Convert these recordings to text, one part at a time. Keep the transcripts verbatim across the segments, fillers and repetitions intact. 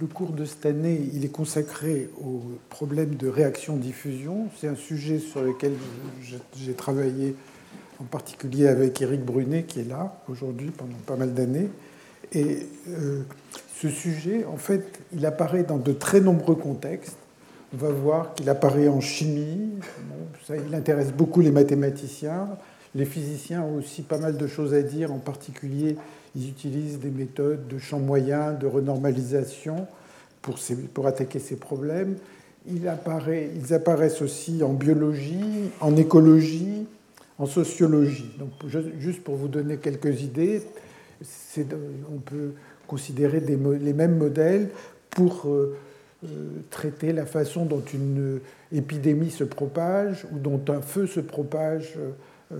le cours de cette année, il est consacré au problème de réaction-diffusion. C'est un sujet sur lequel j'ai travaillé en particulier avec Éric Brunet, qui est là aujourd'hui pendant pas mal d'années. Et euh, ce sujet, en fait, il apparaît dans de très nombreux contextes. On va voir qu'il apparaît en chimie. Bon, ça, il intéresse beaucoup les mathématiciens. Les physiciens ont aussi pas mal de choses à dire. En particulier, ils utilisent des méthodes de champ moyen, de renormalisation pour, ces, pour attaquer ces problèmes. Il apparaît, ils apparaissent aussi en biologie, en écologie, en sociologie. Donc, juste pour vous donner quelques idées, c'est, on peut considérer des, les mêmes modèles pour euh, euh, traiter la façon dont une épidémie se propage ou dont un feu se propage, euh,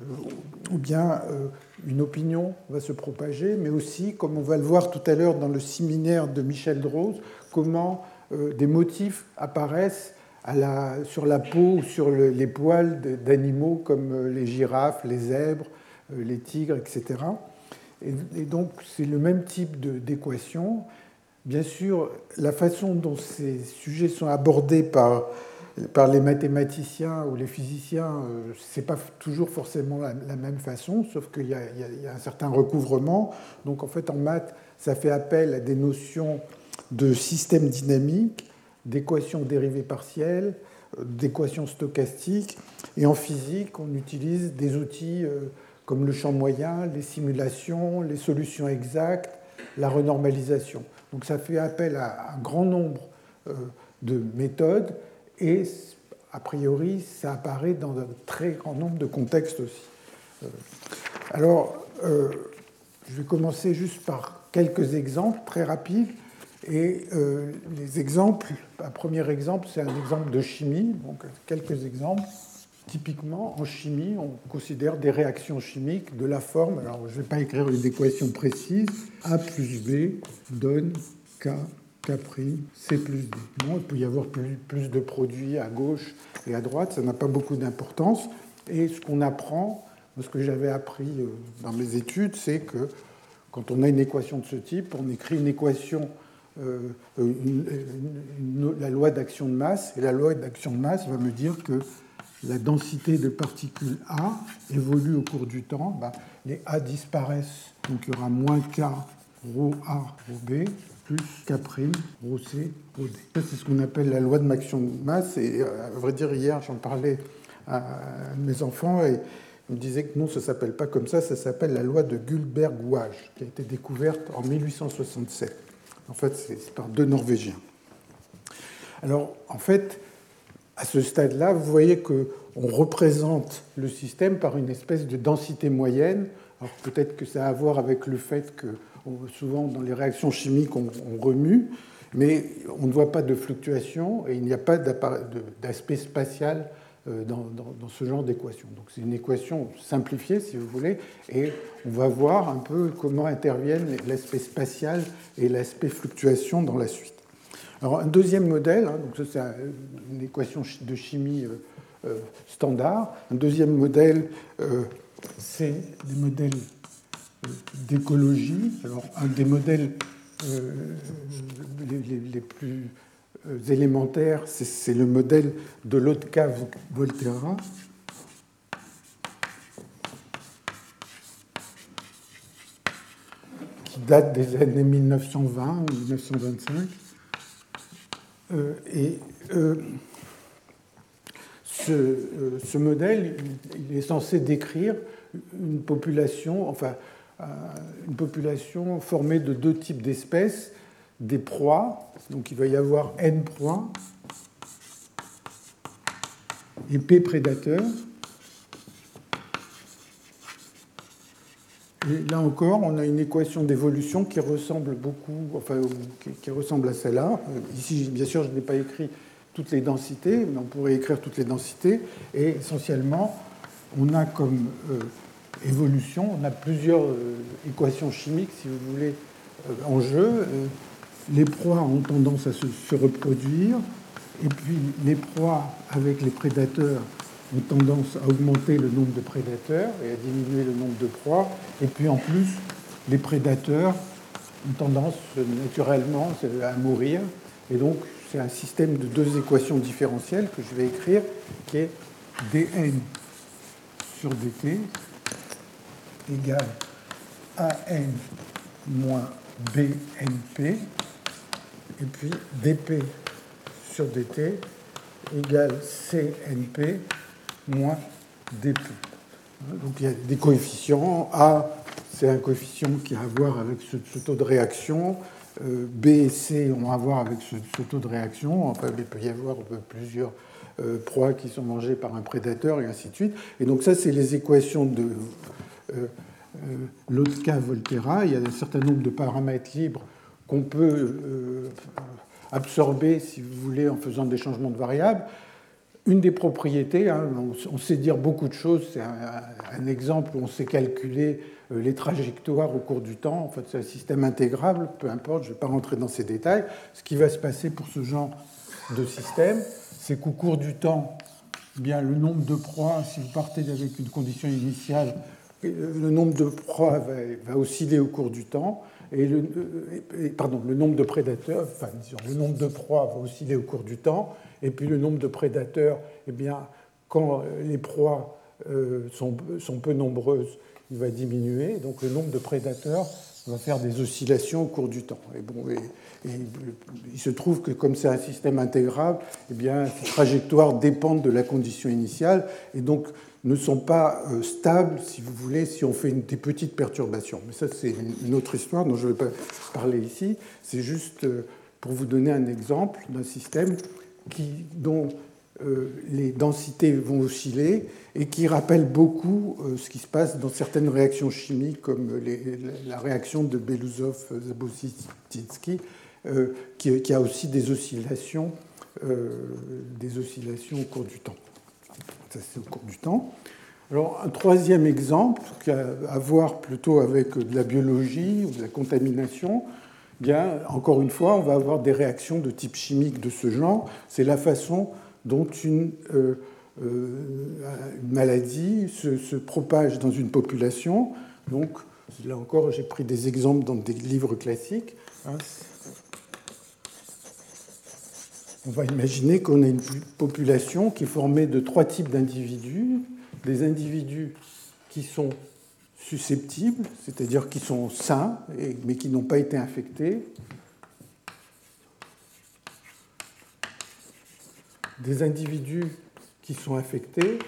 ou bien euh, une opinion va se propager, mais aussi, comme on va le voir tout à l'heure dans le séminaire de Michel Droz, comment euh, des motifs apparaissent à la, sur la peau ou sur le, les poils d'animaux comme les girafes, les zèbres, les tigres, et cetera. Et, et donc, c'est le même type d'équation. Bien sûr, la façon dont ces sujets sont abordés par, par les mathématiciens ou les physiciens, ce n'est pas toujours forcément la, la même façon, sauf qu'il y, y, y a un certain recouvrement. Donc, en fait, en maths, ça fait appel à des notions de système dynamique, d'équations dérivées partielles, d'équations stochastiques. Et en physique, on utilise des outils comme le champ moyen, les simulations, les solutions exactes, la renormalisation. Donc ça fait appel à un grand nombre de méthodes et, a priori, ça apparaît dans un très grand nombre de contextes aussi. Alors, je vais commencer juste par quelques exemples très rapides. Et euh, les exemples, un premier exemple, c'est un exemple de chimie. Donc, quelques exemples. Typiquement, en chimie, on considère des réactions chimiques de la forme. Alors, je ne vais pas écrire une équation précise. A plus B donne K, K', C plus D. Non, il peut y avoir plus, plus de produits à gauche et à droite. Ça n'a pas beaucoup d'importance. Et ce qu'on apprend, ce que j'avais appris dans mes études, c'est que quand on a une équation de ce type, on écrit une équation. Euh, une, une, une, la loi d'action de masse, et la loi d'action de masse va me dire que la densité de particules A évolue au cours du temps. Ben, les A disparaissent, donc il y aura moins K, ρ A, ρ B, plus K', ρ C, ρ D. Ça, c'est ce qu'on appelle la loi de l'action de masse, et à vrai dire, hier, j'en parlais à mes enfants, et ils me disaient que non, ça ne s'appelle pas comme ça, ça s'appelle la loi de Guldberg-Waage, qui a été découverte en mille huit cent soixante-sept. En fait, c'est par deux Norvégiens. Alors, en fait, à ce stade-là, vous voyez qu'on représente le système par une espèce de densité moyenne. Alors, peut-être que ça a à voir avec le fait que, souvent, dans les réactions chimiques, on, on remue, mais on ne voit pas de fluctuation et il n'y a pas d'aspect spatial dans, dans, dans ce genre d'équation. Donc, c'est une équation simplifiée, si vous voulez, et on va voir un peu comment interviennent l'aspect spatial et l'aspect fluctuation dans la suite. Alors, un deuxième modèle, hein, donc ça, c'est une équation de chimie euh, standard. Un deuxième modèle, euh, c'est des modèles d'écologie. Alors, un des modèles euh, les, les, les plus élémentaires, c'est le modèle de Lotka-Volterra. Qui date des années mille neuf cent vingt ou mille neuf cent vingt-cinq. Euh, et euh, ce, euh, ce modèle, il est censé décrire une population, enfin, euh, une population formée de deux types d'espèces, des proies, donc il va y avoir N proies, et P prédateurs. Et là encore, on a une équation d'évolution qui ressemble beaucoup, enfin, qui, qui ressemble à celle-là. Ici, bien sûr, je n'ai pas écrit toutes les densités, mais on pourrait écrire toutes les densités. Et essentiellement, on a comme euh, évolution, on a plusieurs euh, équations chimiques, si vous voulez, euh, en jeu. Euh, les proies ont tendance à se, se reproduire, et puis les proies avec les prédateurs ont tendance à augmenter le nombre de prédateurs et à diminuer le nombre de proies. Et puis en plus, les prédateurs une tendance naturellement à mourir. Et donc, c'est un système de deux équations différentielles que je vais écrire, qui est dn sur dt égale an moins bnp, et puis dp sur dt égale cnp moins dp. Donc il y a des coefficients. A, c'est un coefficient qui a à voir avec ce, ce taux de réaction. Euh, B et C ont à voir avec ce, ce taux de réaction. Enfin, il peut y avoir plusieurs euh, proies qui sont mangées par un prédateur et ainsi de suite. Et donc ça, c'est les équations de euh, euh, Lotka-Volterra. Il y a un certain nombre de paramètres libres qu'on peut euh, absorber, si vous voulez, en faisant des changements de variables. Une des propriétés, hein, on sait dire beaucoup de choses, c'est un, un exemple où on sait calculer les trajectoires au cours du temps. En fait, c'est un système intégrable, peu importe, je ne vais pas rentrer dans ces détails. Ce qui va se passer pour ce genre de système, c'est qu'au cours du temps, eh bien, le nombre de proies, si vous partez avec une condition initiale, le nombre de proies va, va osciller au cours du temps. Et le, et, pardon, le nombre de prédateurs, enfin, disons, le nombre de proies va osciller au cours du temps, et puis le nombre de prédateurs, eh bien, quand les proies euh, sont, sont peu nombreuses, il va diminuer, donc le nombre de prédateurs va faire des oscillations au cours du temps. Et bon, et, et, il se trouve que comme c'est un système intégrable, eh bien, ces trajectoires dépendent de la condition initiale, et donc ne sont pas euh, stables, si vous voulez, si on fait une, des petites perturbations. Mais ça, c'est une autre histoire dont je ne vais pas parler ici. C'est juste euh, pour vous donner un exemple d'un système qui, dont euh, les densités vont osciller et qui rappelle beaucoup euh, ce qui se passe dans certaines réactions chimiques, comme les, la réaction de Belousov-Zabotzinski, euh, qui, qui a aussi des oscillations, euh, des oscillations au cours du temps. Ça, c'est au cours du temps. Alors, un troisième exemple, qui a à voir plutôt avec de la biologie ou de la contamination, bien, encore une fois, on va avoir des réactions de type chimique de ce genre. C'est la façon dont une, euh, euh, une maladie se, se propage dans une population. Donc, là encore, j'ai pris des exemples dans des livres classiques. Hein. On va imaginer qu'on a une population qui est formée de trois types d'individus. Des individus qui sont susceptibles, c'est-à-dire qui sont sains, mais qui n'ont pas été infectés. Des individus qui sont infectés.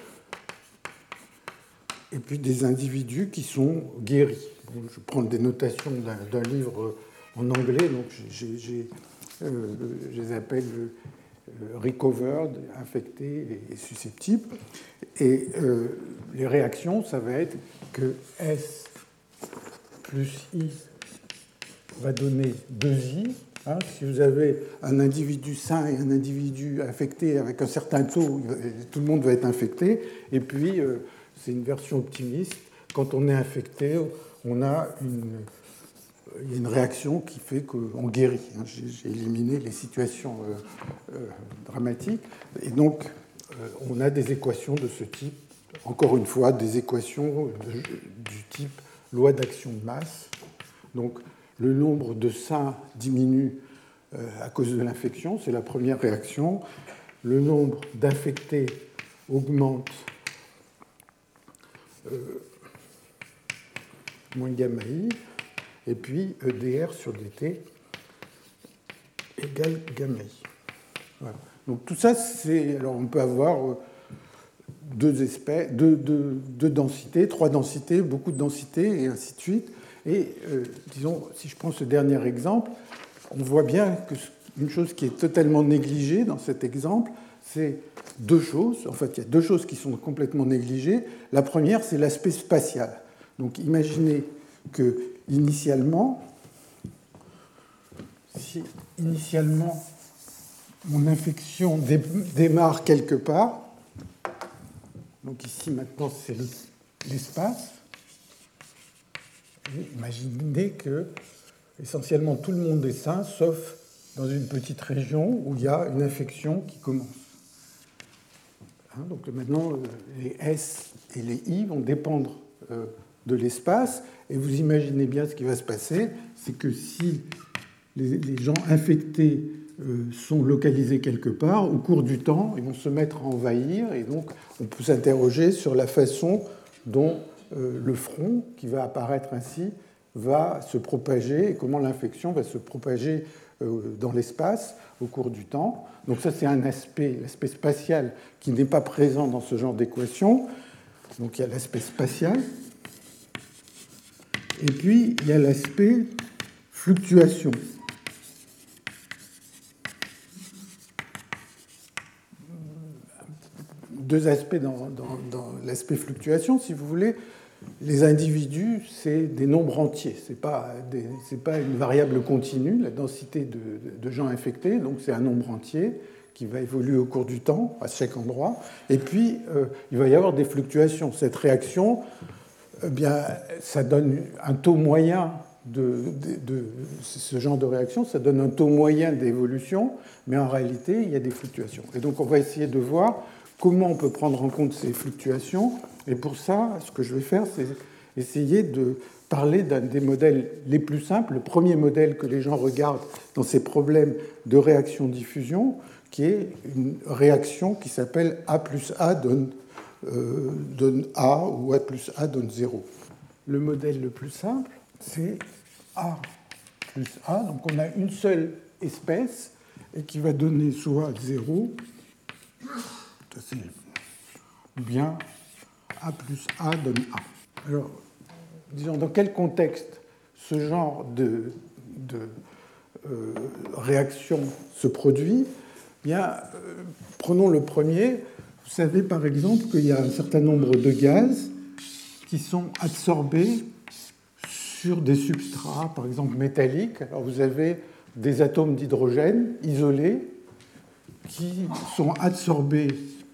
Et puis des individus qui sont guéris. Bon, je prends des notations d'un, d'un livre en anglais, donc j'ai, j'ai, euh, je les appelle euh, recovered, infectés et susceptibles. Et euh, les réactions, ça va être que S plus I va donner deux I. Hein, si vous avez un individu sain et un individu infecté avec un certain taux, tout le monde va être infecté. Et puis, euh, c'est une version optimiste. Quand on est infecté, on a une, il y a une réaction qui fait qu'on guérit. J'ai, j'ai éliminé les situations euh, euh, dramatiques. Et donc, euh, on a des équations de ce type. Encore une fois, des équations de, du type loi d'action de masse. Donc, le nombre de sains diminue euh, à cause de l'infection, c'est la première réaction. Le nombre d'infectés augmente euh, moins gamma I, et puis E D R sur dt égale gamma I. Voilà. Donc tout ça, c'est. Alors on peut avoir deux espèces, deux, deux, deux densités, trois densités, beaucoup de densités, et ainsi de suite. Et euh, disons, si je prends ce dernier exemple, on voit bien qu'une chose qui est totalement négligée dans cet exemple, c'est deux choses. En fait, il y a deux choses qui sont complètement négligées. La première, c'est l'aspect spatial. Donc, imaginez que initialement, si initialement mon infection dé- démarre quelque part, donc ici maintenant c'est le, l'espace. Imaginez que essentiellement tout le monde est sain, sauf dans une petite région où il y a une infection qui commence. Hein, donc maintenant, les S et les I vont dépendre euh, de l'espace. Et vous imaginez bien ce qui va se passer, c'est que si les, les gens infectés euh, sont localisés quelque part, au cours du temps, ils vont se mettre à envahir. Et donc, on peut s'interroger sur la façon dont euh, le front, qui va apparaître ainsi, va se propager et comment l'infection va se propager euh, dans l'espace au cours du temps. Donc ça, c'est un aspect, l'aspect spatial, qui n'est pas présent dans ce genre d'équation. Donc il y a l'aspect spatial. Et puis, il y a l'aspect fluctuation. Deux aspects dans, dans, dans l'aspect fluctuation, si vous voulez. Les individus, c'est des nombres entiers. Ce n'est pas, pas une variable continue, la densité de, de gens infectés. Donc, c'est un nombre entier qui va évoluer au cours du temps, à chaque endroit. Et puis, euh, il va y avoir des fluctuations. Cette réaction, eh bien, ça donne un taux moyen de, de, de ce genre de réaction, ça donne un taux moyen d'évolution, mais en réalité, il y a des fluctuations. Et donc, on va essayer de voir comment on peut prendre en compte ces fluctuations. Et pour ça, ce que je vais faire, c'est essayer de parler d'un des modèles les plus simples, le premier modèle que les gens regardent dans ces problèmes de réaction-diffusion, qui est une réaction qui s'appelle A plus A donne, euh, donne A, ou A plus A donne zéro. Le modèle le plus simple, c'est A plus A. Donc on a une seule espèce et qui va donner soit zéro, ou bien A plus A donne A. Alors, disons, dans quel contexte ce genre de, de euh, réaction se produit? Bien, euh, prenons le premier. Vous savez par exemple qu'il y a un certain nombre de gaz qui sont absorbés sur des substrats, par exemple métalliques. Alors vous avez des atomes d'hydrogène isolés qui sont absorbés.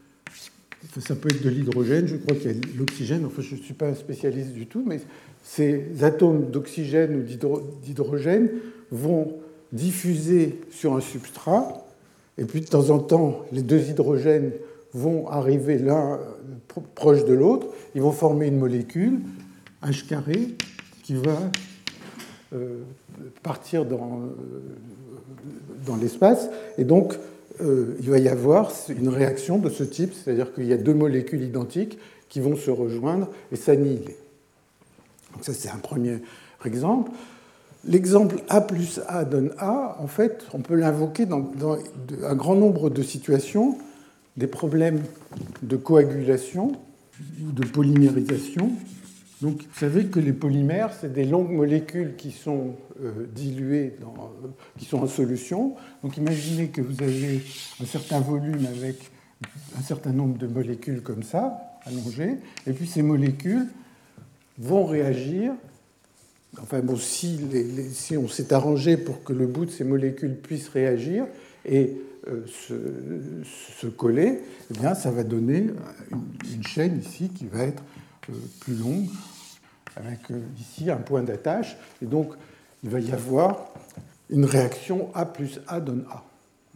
Ça peut être de l'hydrogène, je crois qu'il y a de l'oxygène, enfin je ne suis pas un spécialiste du tout, mais ces atomes d'oxygène ou d'hydrogène vont diffuser sur un substrat, et puis de temps en temps, les deux hydrogènes vont arriver l'un proche de l'autre, ils vont former une molécule, H carré, qui va euh, partir dans, euh, dans l'espace, et donc Euh, il va y avoir une réaction de ce type, c'est-à-dire qu'il y a deux molécules identiques qui vont se rejoindre et s'annihiler. Donc ça, c'est un premier exemple. L'exemple A plus A donne A, en fait, on peut l'invoquer dans, dans un grand nombre de situations, des problèmes de coagulation ou de polymérisation. Donc, vous savez que les polymères, c'est des longues molécules qui sont euh, diluées, dans, euh, qui sont en solution. Donc, imaginez que vous avez un certain volume avec un certain nombre de molécules comme ça, allongées, et puis ces molécules vont réagir. Enfin, bon, si, les, les, si on s'est arrangé pour que le bout de ces molécules puisse réagir et euh, se, se coller, eh bien, ça va donner une, une chaîne ici qui va être euh, plus longue, avec euh, ici un point d'attache. Et donc, il va y avoir une réaction A plus A donne A.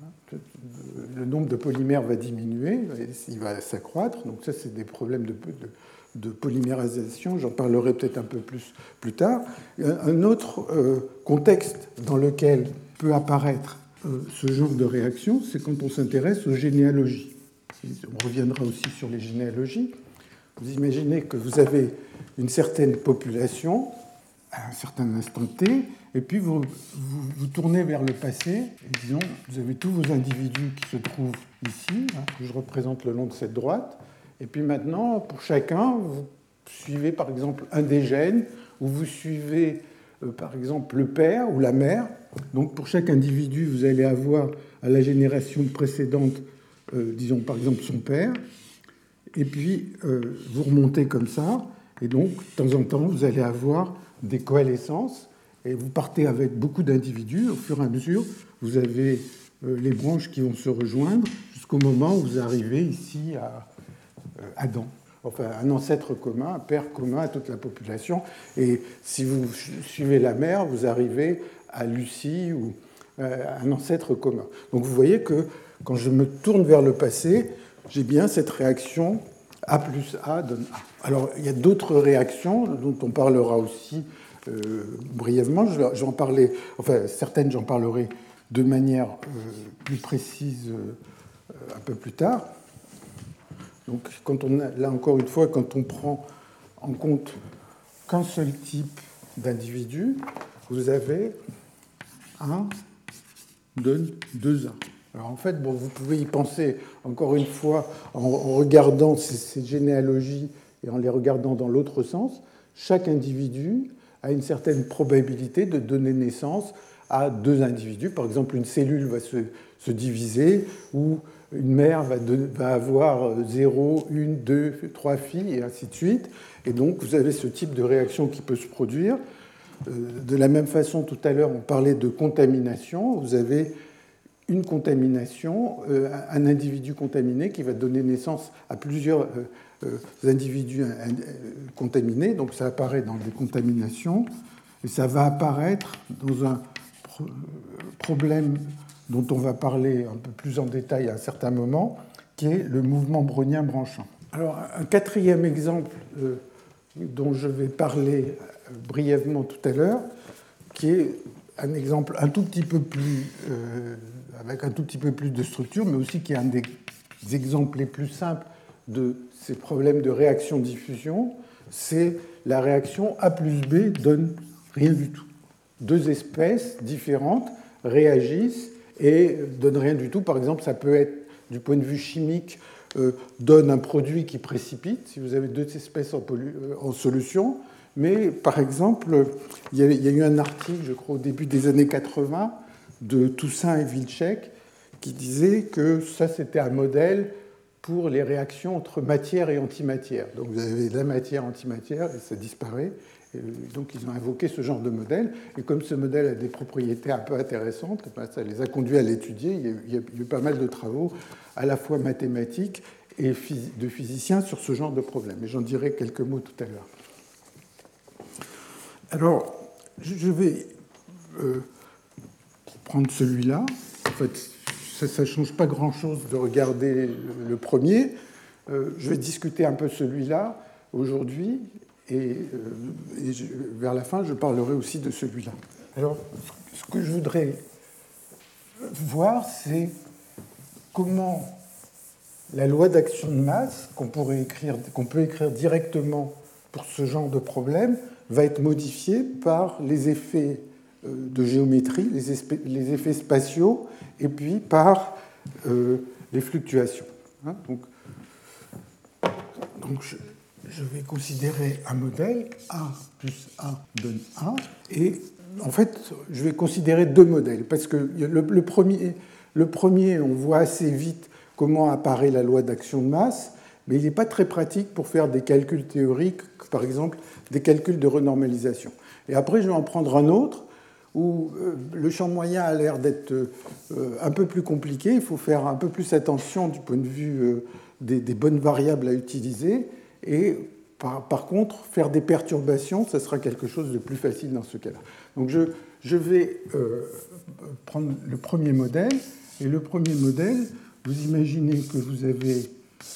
Le nombre de polymères va diminuer, il va s'accroître. Donc ça, c'est des problèmes de, de, de polymérisation. J'en parlerai peut-être un peu plus plus tard. Un autre euh, contexte dans lequel peut apparaître euh, ce genre de réaction, c'est quand on s'intéresse aux généalogies. On reviendra aussi sur les généalogies. Vous imaginez que vous avez une certaine population à un certain instant T, et puis vous, vous, vous tournez vers le passé, et disons, vous avez tous vos individus qui se trouvent ici, hein, que je représente le long de cette droite, et puis maintenant, pour chacun, vous suivez par exemple un des gènes, ou vous suivez euh, par exemple le père ou la mère. Donc pour chaque individu, vous allez avoir à la génération précédente, euh, disons par exemple son père, et puis euh, vous remontez comme ça, et donc de temps en temps, vous allez avoir des coalescences, et vous partez avec beaucoup d'individus. Au fur et à mesure, vous avez euh, les branches qui vont se rejoindre jusqu'au moment où vous arrivez ici à euh, Adam. Enfin, un ancêtre commun, un père commun à toute la population. Et si vous suivez la mère, vous arrivez à Lucie ou euh, un ancêtre commun. Donc vous voyez que quand je me tourne vers le passé, j'ai bien cette réaction A plus A donne A. Alors, il y a d'autres réactions dont on parlera aussi euh, brièvement. Je vais, je vais en parler, enfin, certaines, j'en parlerai de manière euh, plus précise euh, un peu plus tard. Donc, quand on a, là encore une fois, quand on prend en compte qu'un seul type d'individu, vous avez un donne deux un. Alors en fait, bon, vous pouvez y penser encore une fois en, en regardant ces, ces généalogies et en les regardant dans l'autre sens. Chaque individu a une certaine probabilité de donner naissance à deux individus. Par exemple, une cellule va se, se diviser ou une mère va, de, va avoir zéro, une, deux, trois filles et ainsi de suite. Et donc, vous avez ce type de réaction qui peut se produire. De la même façon, tout à l'heure, on parlait de contamination. Vous avez une contamination, un individu contaminé qui va donner naissance à plusieurs individus contaminés. Donc, ça apparaît dans des contaminations. Et ça va apparaître dans un problème dont on va parler un peu plus en détail à un certain moment, qui est le mouvement brownien branchant. Alors, un quatrième exemple euh, dont je vais parler brièvement tout à l'heure, qui est un exemple un tout petit peu plus, euh, avec un tout petit peu plus de structure, mais aussi qui est un des exemples les plus simples de ces problèmes de réaction-diffusion, c'est la réaction A plus B donne rien du tout. Deux espèces différentes réagissent et donnent rien du tout. Par exemple, ça peut être, du point de vue chimique, euh, donne un produit qui précipite, si vous avez deux espèces en, pollu- en solution. Mais, par exemple, il y, a, il y a eu un article, je crois, au début des années quatre-vingts, de Toussaint et Wilczek, qui disait que ça, c'était un modèle pour les réactions entre matière et antimatière. Donc, vous avez de la matière, antimatière, et ça disparaît. Et donc, ils ont invoqué ce genre de modèle. Et comme ce modèle a des propriétés un peu intéressantes, ça les a conduits à l'étudier. Il y a eu pas mal de travaux, à la fois mathématiques et de physiciens, sur ce genre de problème. Et j'en dirai quelques mots tout à l'heure. Alors, je vais euh, prendre celui-là. En fait, ça ne change pas grand-chose de regarder le premier. Euh, je vais discuter un peu celui-là aujourd'hui. Et, euh, et je, vers la fin, je parlerai aussi de celui-là. Alors, ce que je voudrais voir, c'est comment la loi d'action de masse, qu'on pourrait écrire, qu'on peut écrire directement pour ce genre de problème, va être modifiée par les effets de géométrie, les, espèces, les effets spatiaux, et puis par euh, les fluctuations. Hein, donc, donc je, je vais considérer un modèle, A plus A donne A, et en fait, je vais considérer deux modèles, parce que le, le, premier, le premier, on voit assez vite comment apparaît la loi d'action de masse, mais il n'est pas très pratique pour faire des calculs théoriques, par exemple des calculs de renormalisation. Et après, je vais en prendre un autre, où le champ moyen a l'air d'être un peu plus compliqué, il faut faire un peu plus attention du point de vue des, des bonnes variables à utiliser, et par, par contre, faire des perturbations, ça sera quelque chose de plus facile dans ce cas-là. Donc je, je vais euh, prendre le premier modèle, et le premier modèle, vous imaginez que vous avez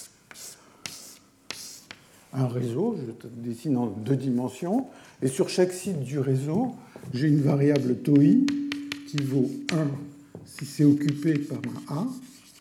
un réseau, je dessine en deux dimensions, et sur chaque site du réseau, j'ai une variable tau i qui vaut un si c'est occupé par un A,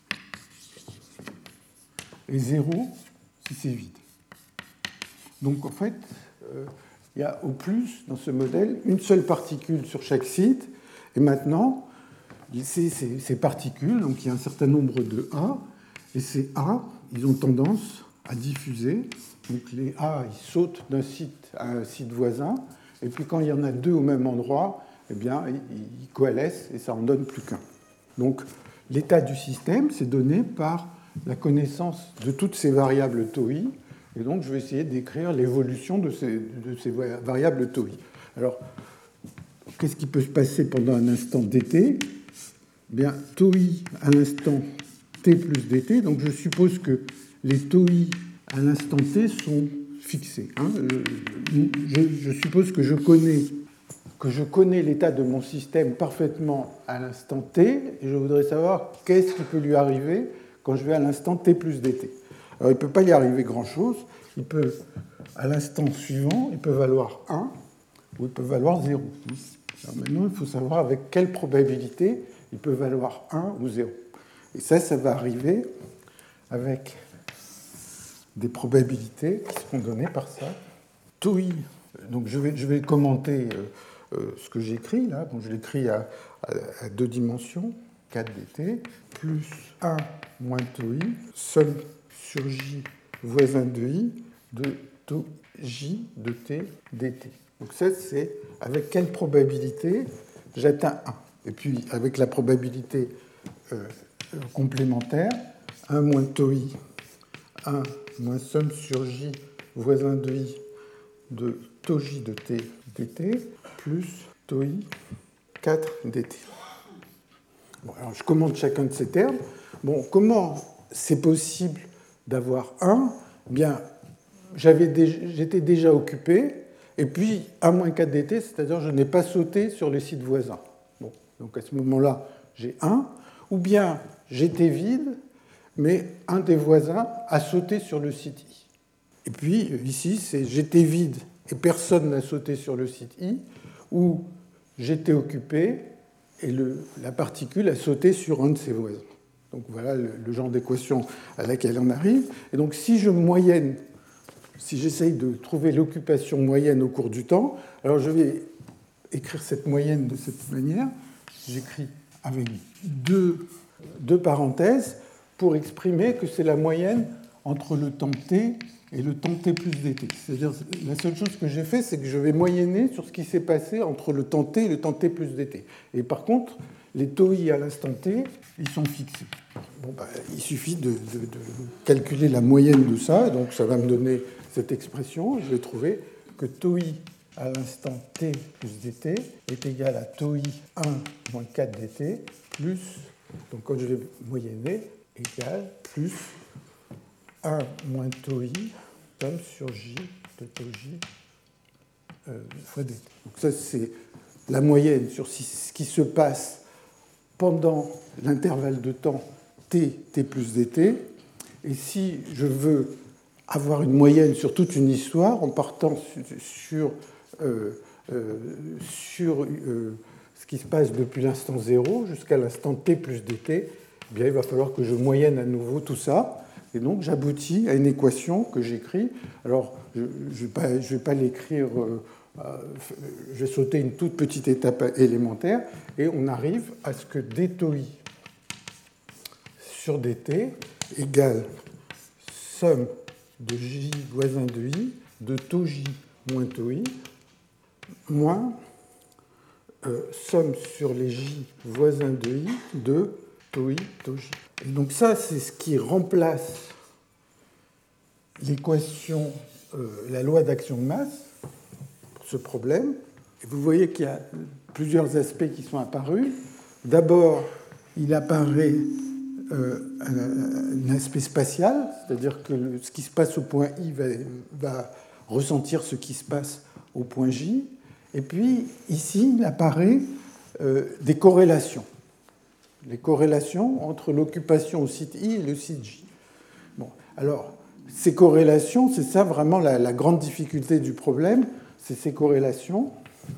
et zéro si c'est vide. Donc en fait, euh, il y a au plus dans ce modèle une seule particule sur chaque site, et maintenant, ces, ces, ces particules, donc il y a un certain nombre de A, et ces A, ils ont tendance à diffuser. Donc les A, ils sautent d'un site à un site voisin, et puis quand il y en a deux au même endroit, eh bien, ils coalescent et ça en donne plus qu'un. Donc l'état du système, c'est donné par la connaissance de toutes ces variables tau i, et donc je vais essayer d'écrire l'évolution de ces, de ces variables tau i. Alors, qu'est-ce qui peut se passer pendant un instant dt ? Eh bien, tau i à l'instant t plus dt, donc je suppose que les tau i à l'instant t sont fixés. Hein. Je, je suppose que je connais, que je connais l'état de mon système parfaitement à l'instant t, et je voudrais savoir qu'est-ce qui peut lui arriver quand je vais à l'instant t plus dt. Alors, il ne peut pas y arriver grand-chose. Il peut à l'instant suivant, il peut valoir un ou il peut valoir zéro. Alors maintenant, il faut savoir avec quelle probabilité il peut valoir un ou zéro. Et ça, ça va arriver avec des probabilités qui seront données par ça. Tau i, donc je vais, je vais commenter euh, euh, ce que j'écris là. Bon, je l'écris à, à, à deux dimensions, quatre dt, plus un moins tau i, somme sur j voisin de i de tau j de t dt. Donc ça, c'est avec quelle probabilité j'atteins un. Et puis, avec la probabilité euh, complémentaire, un moins tau i, un moins somme sur j voisin de i de tau j de t dt, plus tau i quatre dt. Bon, alors je commente chacun de ces termes. Bon, comment c'est possible d'avoir un? Bien, j'avais déjà, j'étais déjà occupé, et puis un moins quatre dt, c'est-à-dire je n'ai pas sauté sur les sites voisins. Bon, donc à ce moment-là, j'ai un, ou bien j'étais vide, mais un des voisins a sauté sur le site i. Et puis ici, c'est j'étais vide et personne n'a sauté sur le site i, ou j'étais occupé et le, la particule a sauté sur un de ses voisins. Donc voilà le, le genre d'équation à laquelle on arrive. Et donc si je moyenne, si j'essaye de trouver l'occupation moyenne au cours du temps, alors je vais écrire cette moyenne de cette manière. J'écris avec deux, deux parenthèses pour exprimer que c'est la moyenne entre le temps t et le temps t plus dt. C'est-à-dire, la seule chose que j'ai fait, c'est que je vais moyenner sur ce qui s'est passé entre le temps t et le temps t plus dt. Et par contre, les tau i à l'instant t, ils sont fixés. Bon, ben, il suffit de, de, de calculer la moyenne de ça, donc ça va me donner cette expression. Je vais trouver que tau i à l'instant t plus dt est égal à tau i un moins quatre dt plus, donc quand je vais moyenner, égal plus un moins tau i, somme sur j de tau j euh, fois dt. Donc ça, c'est la moyenne sur ce qui se passe pendant l'intervalle de temps t, t plus dt. Et si je veux avoir une moyenne sur toute une histoire, en partant sur, euh, euh, sur euh, ce qui se passe depuis l'instant zéro jusqu'à l'instant t plus dt, eh bien, il va falloir que je moyenne à nouveau tout ça. Et donc, j'aboutis à une équation que j'écris. Alors, je ne vais pas, je vais pas l'écrire, euh, euh, je vais sauter une toute petite étape élémentaire, et on arrive à ce que d tau i sur dt égale somme de j voisin de i de tau j moins tau i moins euh, somme sur les j voisins de i de tau i tau j. Et donc ça, c'est ce qui remplace l'équation, euh, la loi d'action de masse pour ce problème. Et vous voyez qu'il y a plusieurs aspects qui sont apparus. D'abord, il apparaît euh, un, un aspect spatial, c'est-à-dire que le, ce qui se passe au point I va, va ressentir ce qui se passe au point J. Et puis, ici, il apparaît euh, des corrélations. Les corrélations entre l'occupation au site I et le site J. Bon, alors, ces corrélations, c'est ça vraiment la, la grande difficulté du problème, c'est ces corrélations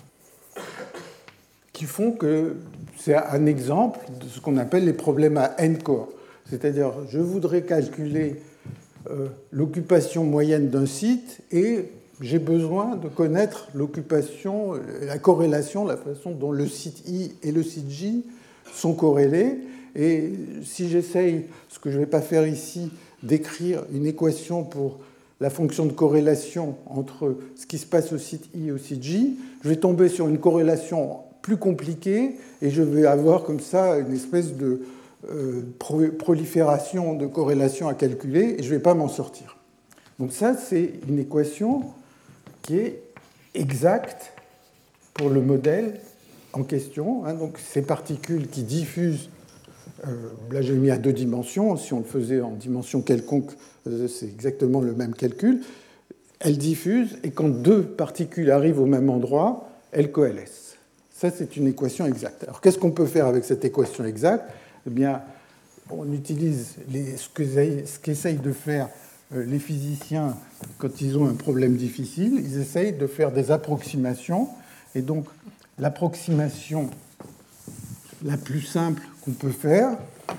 qui font que c'est un exemple de ce qu'on appelle les problèmes à n corps. C'est-à-dire, je voudrais calculer euh, l'occupation moyenne d'un site et j'ai besoin de connaître l'occupation, la corrélation, la façon dont le site I et le site J sont corrélés. Et si j'essaye, ce que je ne vais pas faire ici, d'écrire une équation pour la fonction de corrélation entre ce qui se passe au site I et au site J, je vais tomber sur une corrélation plus compliquée et je vais avoir comme ça une espèce de euh, prolifération de corrélations à calculer et je ne vais pas m'en sortir. Donc ça, c'est une équation qui est exacte pour le modèle en question. Hein, donc ces particules qui diffusent, euh, là j'ai mis à deux dimensions, si on le faisait en dimension quelconque, euh, c'est exactement le même calcul, elles diffusent et quand deux particules arrivent au même endroit, elles coalescent. Ça, c'est une équation exacte. Alors qu'est-ce qu'on peut faire avec cette équation exacte? Eh bien, on utilise les, ce qu'essaye de faire les physiciens, quand ils ont un problème difficile, ils essayent de faire des approximations. Et donc, l'approximation la plus simple qu'on peut faire,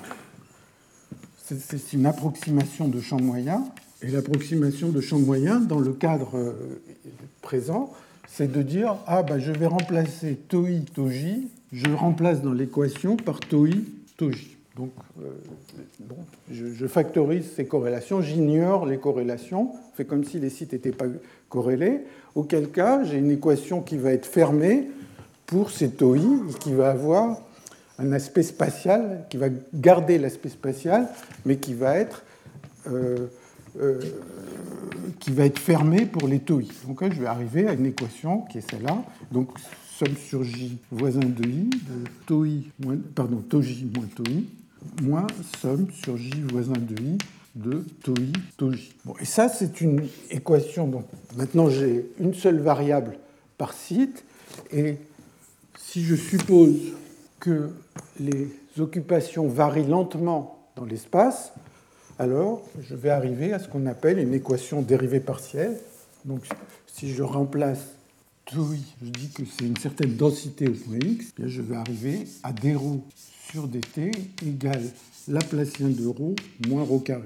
c'est une approximation de champ moyen. Et l'approximation de champ moyen, dans le cadre présent, c'est de dire « Ah, ben, je vais remplacer tau i, tau j, je remplace dans l'équation par tau i, tau j. » Donc, euh, bon, je, je factorise ces corrélations, j'ignore les corrélations, je fais comme si les sites n'étaient pas corrélés, auquel cas j'ai une équation qui va être fermée pour ces tau i, qui va avoir un aspect spatial, qui va garder l'aspect spatial, mais qui va être, euh, euh, qui va être fermé pour les tau i. Donc là, je vais arriver à une équation qui est celle-là. Donc, somme sur j voisin de i, de tau i, moins, pardon, tau j moins tau i, moins somme sur j voisin de i de tau i, tau j. Bon, et ça, c'est une équation. Donc, maintenant, j'ai une seule variable par site. Et si je suppose que les occupations varient lentement dans l'espace, alors je vais arriver à ce qu'on appelle une équation dérivée partielle. Donc, si je remplace tau i, je dis que c'est une certaine densité au point x, bien je vais arriver à d rho sur dt égale Laplacien de ρ moins ρ carré.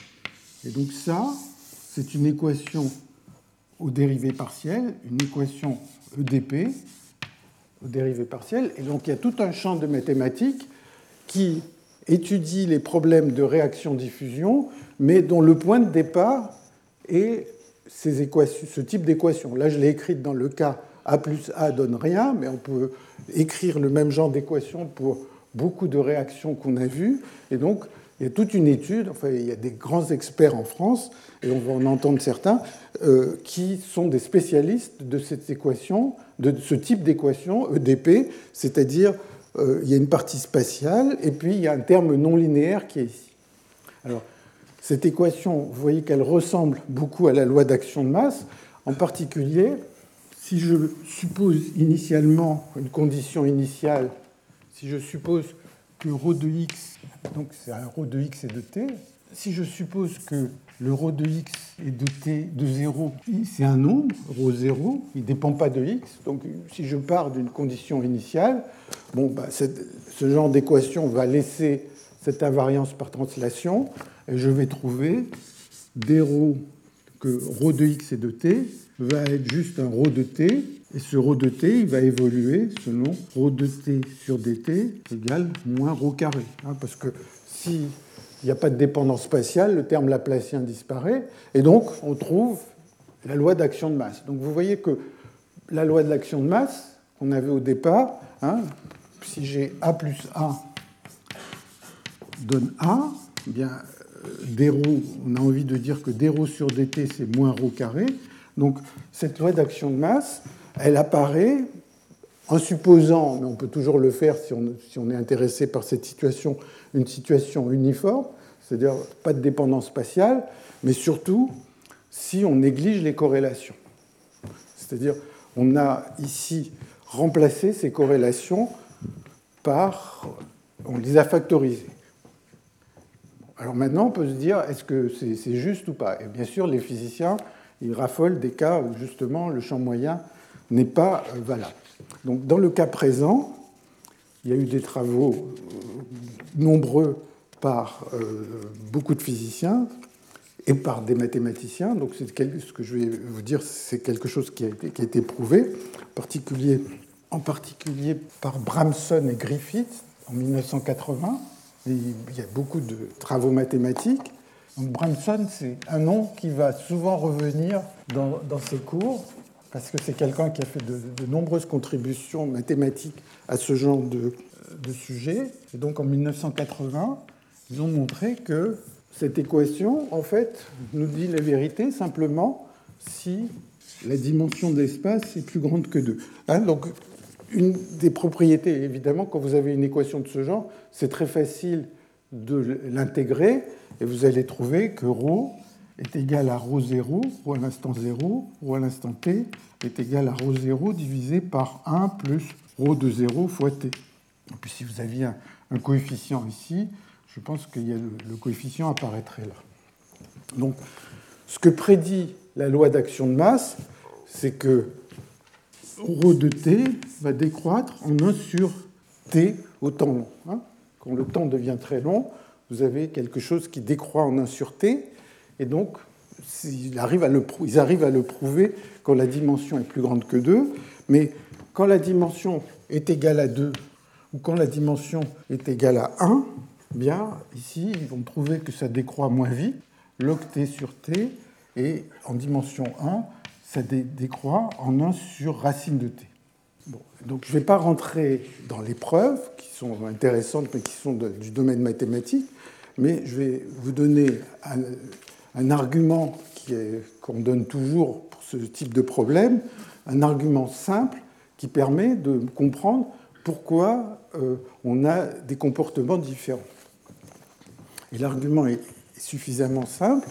Et donc ça, c'est une équation aux dérivées partielles, une équation E D P aux dérivées partielles. Et donc il y a tout un champ de mathématiques qui étudie les problèmes de réaction-diffusion, mais dont le point de départ est ces équations, ce type d'équation. Là, je l'ai écrite dans le cas A plus A donne rien, mais on peut écrire le même genre d'équation pour beaucoup de réactions qu'on a vues. Et donc, il y a toute une étude, enfin, il y a des grands experts en France, et on va en entendre certains, euh, qui sont des spécialistes de cette équation, de ce type d'équation, E D P, c'est-à-dire euh, il y a une partie spatiale, et puis il y a un terme non linéaire qui est ici. Alors, cette équation, vous voyez qu'elle ressemble beaucoup à la loi d'action de masse. En particulier, si je suppose initialement une condition initiale, si je suppose que ρ de x, donc c'est un ρ de x et de t, si je suppose que le ρ de x et de t de zéro, c'est un nombre, ρ zéro, il ne dépend pas de x, donc si je pars d'une condition initiale, bon, bah, cette, ce genre d'équation va laisser cette invariance par translation, et je vais trouver d ρ, que ρ de x et de t va être juste un ρ de t, et ce ρ de t, il va évoluer selon ρ de t sur dt égale moins ρ carré. Hein, parce que s'il n'y a pas de dépendance spatiale, le terme laplacien disparaît, et donc on trouve la loi d'action de masse. Donc vous voyez que la loi de l'action de masse qu'on avait au départ, hein, si j'ai A plus A donne A, eh bien, d ρ, on a envie de dire que d ρ sur dt, c'est moins ρ carré. Donc, cette loi d'action de masse, elle apparaît en supposant, mais on peut toujours le faire si on, si on est intéressé par cette situation, une situation uniforme, c'est-à-dire pas de dépendance spatiale, mais surtout si on néglige les corrélations. C'est-à-dire, on a ici remplacé ces corrélations par... on les a factorisées. Alors maintenant, on peut se dire, est-ce que c'est, c'est juste ou pas? Et bien sûr, les physiciens, ils raffolent des cas où, justement, le champ moyen n'est pas valable. Donc, dans le cas présent, il y a eu des travaux nombreux par euh, beaucoup de physiciens et par des mathématiciens. Donc, c'est quelque, ce que je vais vous dire, c'est quelque chose qui a été, qui a été prouvé, en particulier, en particulier par Bramson et Griffith en mille neuf cent quatre-vingts. Et il y a beaucoup de travaux mathématiques. Donc Bramson, c'est un nom qui va souvent revenir dans, dans ces cours, parce que c'est quelqu'un qui a fait de, de nombreuses contributions mathématiques à ce genre de, de sujet. Et donc en mille neuf cent quatre-vingts, ils ont montré que cette équation, en fait, nous dit la vérité simplement si la dimension de l'espace est plus grande que deux. Hein, donc, une des propriétés, évidemment, quand vous avez une équation de ce genre, c'est très facile de l'intégrer et vous allez trouver que ρ est égal à ρ zéro, ρ à l'instant zéro, ρ à l'instant t est égal à ρ zéro divisé par un plus ρ de zéro fois t. Et puis si vous aviez un, un coefficient ici, je pense que y a le, le coefficient apparaîtrait là. Donc Ce que prédit la loi d'action de masse, c'est que ρ de t va décroître en un sur t au temps long. Hein. Quand le temps devient très long, vous avez quelque chose qui décroît en un sur t, et donc ils arrivent, à le, ils arrivent à le prouver quand la dimension est plus grande que deux, mais quand la dimension est égale à deux, ou quand la dimension est égale à un, bien, ici, ils vont prouver que ça décroît moins vite, log t sur t, et en dimension un, ça dé- décroît en un sur racine de t. Bon, donc je ne vais pas rentrer dans les preuves, qui sont intéressantes, mais qui sont de, du domaine mathématique, mais je vais vous donner un, un argument qui est, qu'on donne toujours pour ce type de problème, un argument simple qui permet de comprendre pourquoi euh, on a des comportements différents. Et l'argument est suffisamment simple.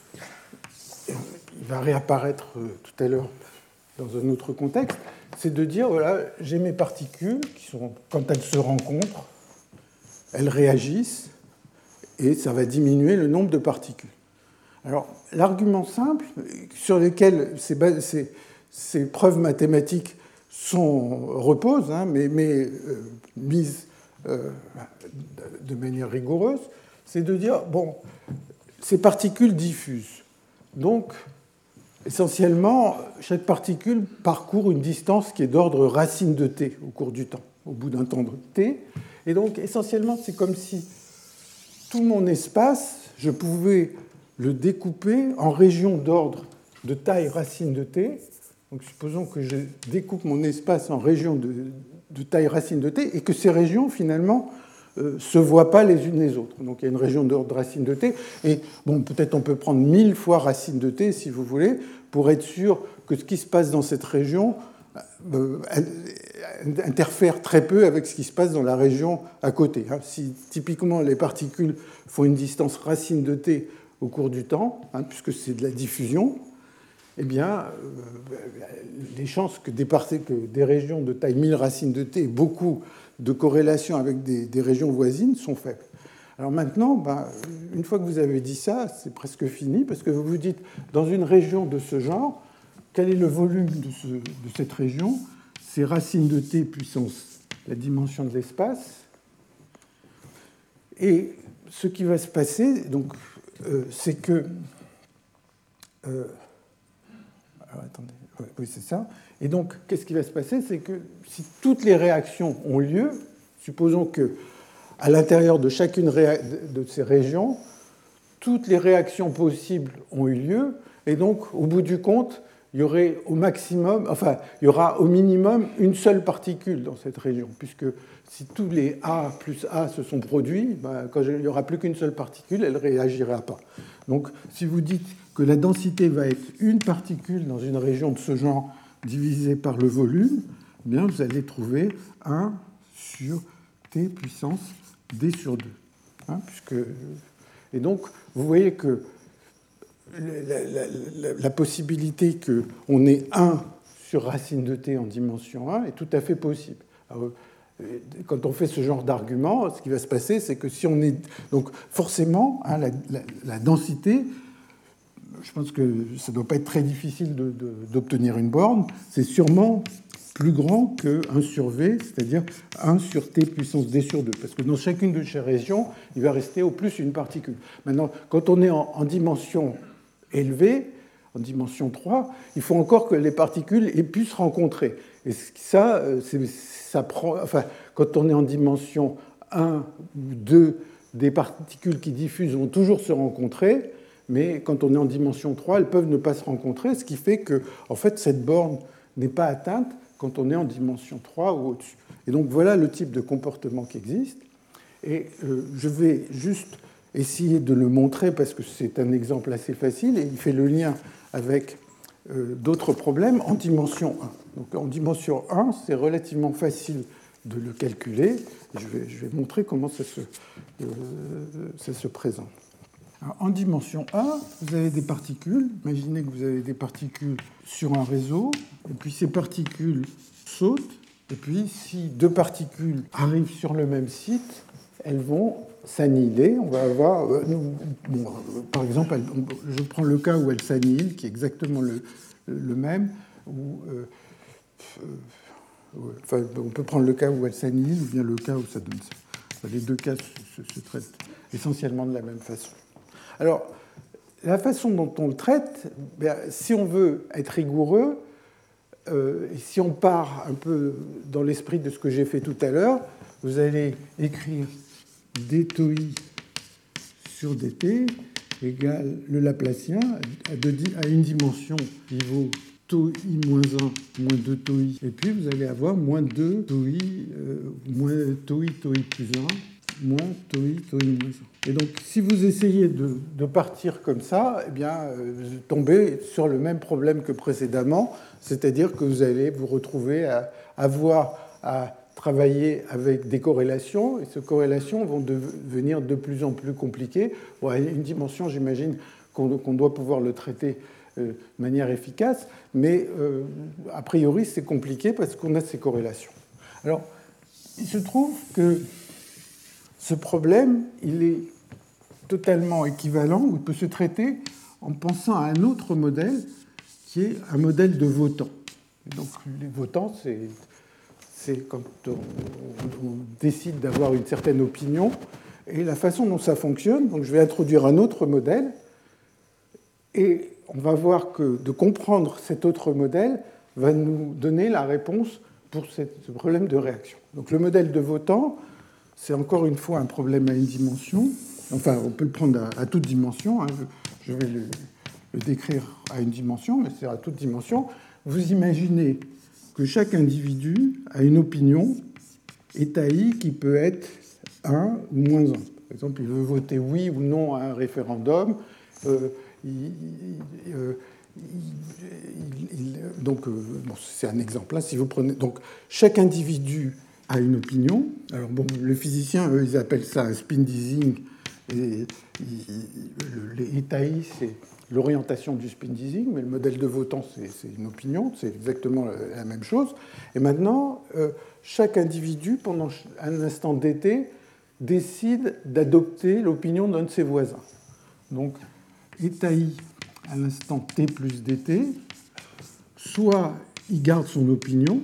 Il va réapparaître tout à l'heure dans un autre contexte. C'est de dire, voilà, j'ai mes particules qui sont, quand elles se rencontrent, elles réagissent et ça va diminuer le nombre de particules. Alors, l'argument simple, sur lequel ces, ces, ces preuves mathématiques sont, reposent, hein, mais, mais euh, mises euh, de manière rigoureuse, c'est de dire, bon, ces particules diffusent. Donc, essentiellement, chaque particule parcourt une distance qui est d'ordre racine de t au cours du temps, au bout d'un temps de t. Et donc, essentiellement, c'est comme si tout mon espace, je pouvais le découper en régions d'ordre de taille racine de t. Donc, supposons que je découpe mon espace en régions de, de taille racine de t et que ces régions, finalement, ne euh, se voient pas les unes les autres. Donc, il y a une région d'ordre racine de t. Et bon, peut-être on peut prendre mille fois racine de t, si vous voulez, pour être sûr que ce qui se passe dans cette région euh, interfère très peu avec ce qui se passe dans la région à côté. Hein. Si typiquement les particules font une distance racine de t au cours du temps, hein, puisque c'est de la diffusion, eh bien, euh, les chances que des, que des régions de taille mille racines de t aient beaucoup de corrélation avec des, des régions voisines sont faibles. Alors maintenant, ben, une fois que vous avez dit ça, c'est presque fini, parce que vous vous dites, dans une région de ce genre, quel est le volume de, ce, de cette région? C'est racine de t puissance la dimension de l'espace. Et ce qui va se passer, donc, euh, c'est que... Euh, alors, attendez, oui, c'est ça. Et donc, qu'est-ce qui va se passer? C'est que si toutes les réactions ont lieu, supposons que à l'intérieur de chacune de ces régions, toutes les réactions possibles ont eu lieu, et donc, au bout du compte, il y aurait au maximum, enfin, il y aura au minimum une seule particule dans cette région, puisque si tous les A plus A se sont produits, ben, quand il n'y aura plus qu'une seule particule, elle ne réagira pas. Donc, si vous dites que la densité va être une particule dans une région de ce genre divisée par le volume, eh bien, vous allez trouver un sur t puissance d sur deux. Hein, puisque... Et donc, vous voyez que la, la, la, la possibilité qu'on ait un sur racine de t en dimension un est tout à fait possible. Alors, quand on fait ce genre d'argument, ce qui va se passer, c'est que si on est... Donc, forcément, hein, la, la, la densité... Je pense que ça ne doit pas être très difficile de, de, d'obtenir une borne. C'est sûrement plus grand que un sur V, c'est-à-dire un sur T puissance D sur deux. Parce que dans chacune de ces régions, il va rester au plus une particule. Maintenant, quand on est en, en dimension élevée, en dimension trois, il faut encore que les particules aient pu se rencontrer. Et ça, c'est, ça prend... Enfin, quand on est en dimension un ou deux, des particules qui diffusent vont toujours se rencontrer, mais quand on est en dimension trois, elles peuvent ne pas se rencontrer, ce qui fait que en fait, cette borne n'est pas atteinte quand on est en dimension trois ou au-dessus. Et donc voilà le type de comportement qui existe. Et euh, je vais juste essayer de le montrer parce que c'est un exemple assez facile et il fait le lien avec euh, d'autres problèmes en dimension un. Donc en dimension un, c'est relativement facile de le calculer. Je vais, je vais montrer comment ça se, euh, ça se présente. Alors, en dimension un, vous avez des particules. Imaginez que vous avez des particules sur un réseau, et puis ces particules sautent, et puis si deux particules arrivent sur le même site, elles vont s'annihiler. On va avoir, euh, bon, par exemple, elle, je prends le cas où elles s'annihilent, qui est exactement le, le même. Où, euh, euh, enfin, on peut prendre le cas où elles s'annihilent ou bien le cas où ça donne ça. Enfin, les deux cas se, se, se traitent essentiellement de la même façon. Alors, la façon dont on le traite, bien, si on veut être rigoureux, euh, et si on part un peu dans l'esprit de ce que j'ai fait tout à l'heure, vous allez écrire d tau i sur dt égale le Laplacien à, deux, à une dimension qui vaut tau i moins un moins deux tau i. Et puis vous allez avoir moins deux tau i, euh, moins tau i, tau i plus un, moins tau i, tau i moins un. Et donc si vous essayez de, de partir comme ça, eh bien, euh, vous tombez sur le même problème que précédemment, c'est-à-dire que vous allez vous retrouver à avoir à travailler avec des corrélations, et ces corrélations vont devenir de plus en plus compliquées. Bon, à une dimension, j'imagine qu'on qu'on doit pouvoir le traiter euh, de manière efficace, mais euh, a priori, c'est compliqué parce qu'on a ces corrélations. Alors, il se trouve que ce problème, il est totalement équivalent, ou il peut se traiter en pensant à un autre modèle, qui est un modèle de votants. Donc, les votants, c'est... c'est quand on, on décide d'avoir une certaine opinion. Et la façon dont ça fonctionne, donc je vais introduire un autre modèle, et on va voir que de comprendre cet autre modèle va nous donner la réponse pour ce problème de réaction. Donc le modèle de Votan, c'est encore une fois un problème à une dimension. Enfin, on peut le prendre à, à toute dimension. Hein. Je, je vais le, le décrire à une dimension, mais c'est à toute dimension. Vous imaginez que chaque individu a une opinion état i qui peut être un ou moins un. Par exemple, il veut voter oui ou non à un référendum. Euh, il, il, euh, il, il, donc, euh, bon, c'est un exemple. Là, si vous prenez, donc, chaque individu a une opinion. Alors, bon, les physiciens, eux, ils appellent ça un spin Ising. Et les état i, c'est l'orientation du spin Ising, mais le modèle de Votan, c'est une opinion, c'est exactement la même chose. Et maintenant, euh, chaque individu, pendant un instant dt, décide d'adopter l'opinion d'un de ses voisins. Donc, état i à l'instant t plus dt, soit il garde son opinion,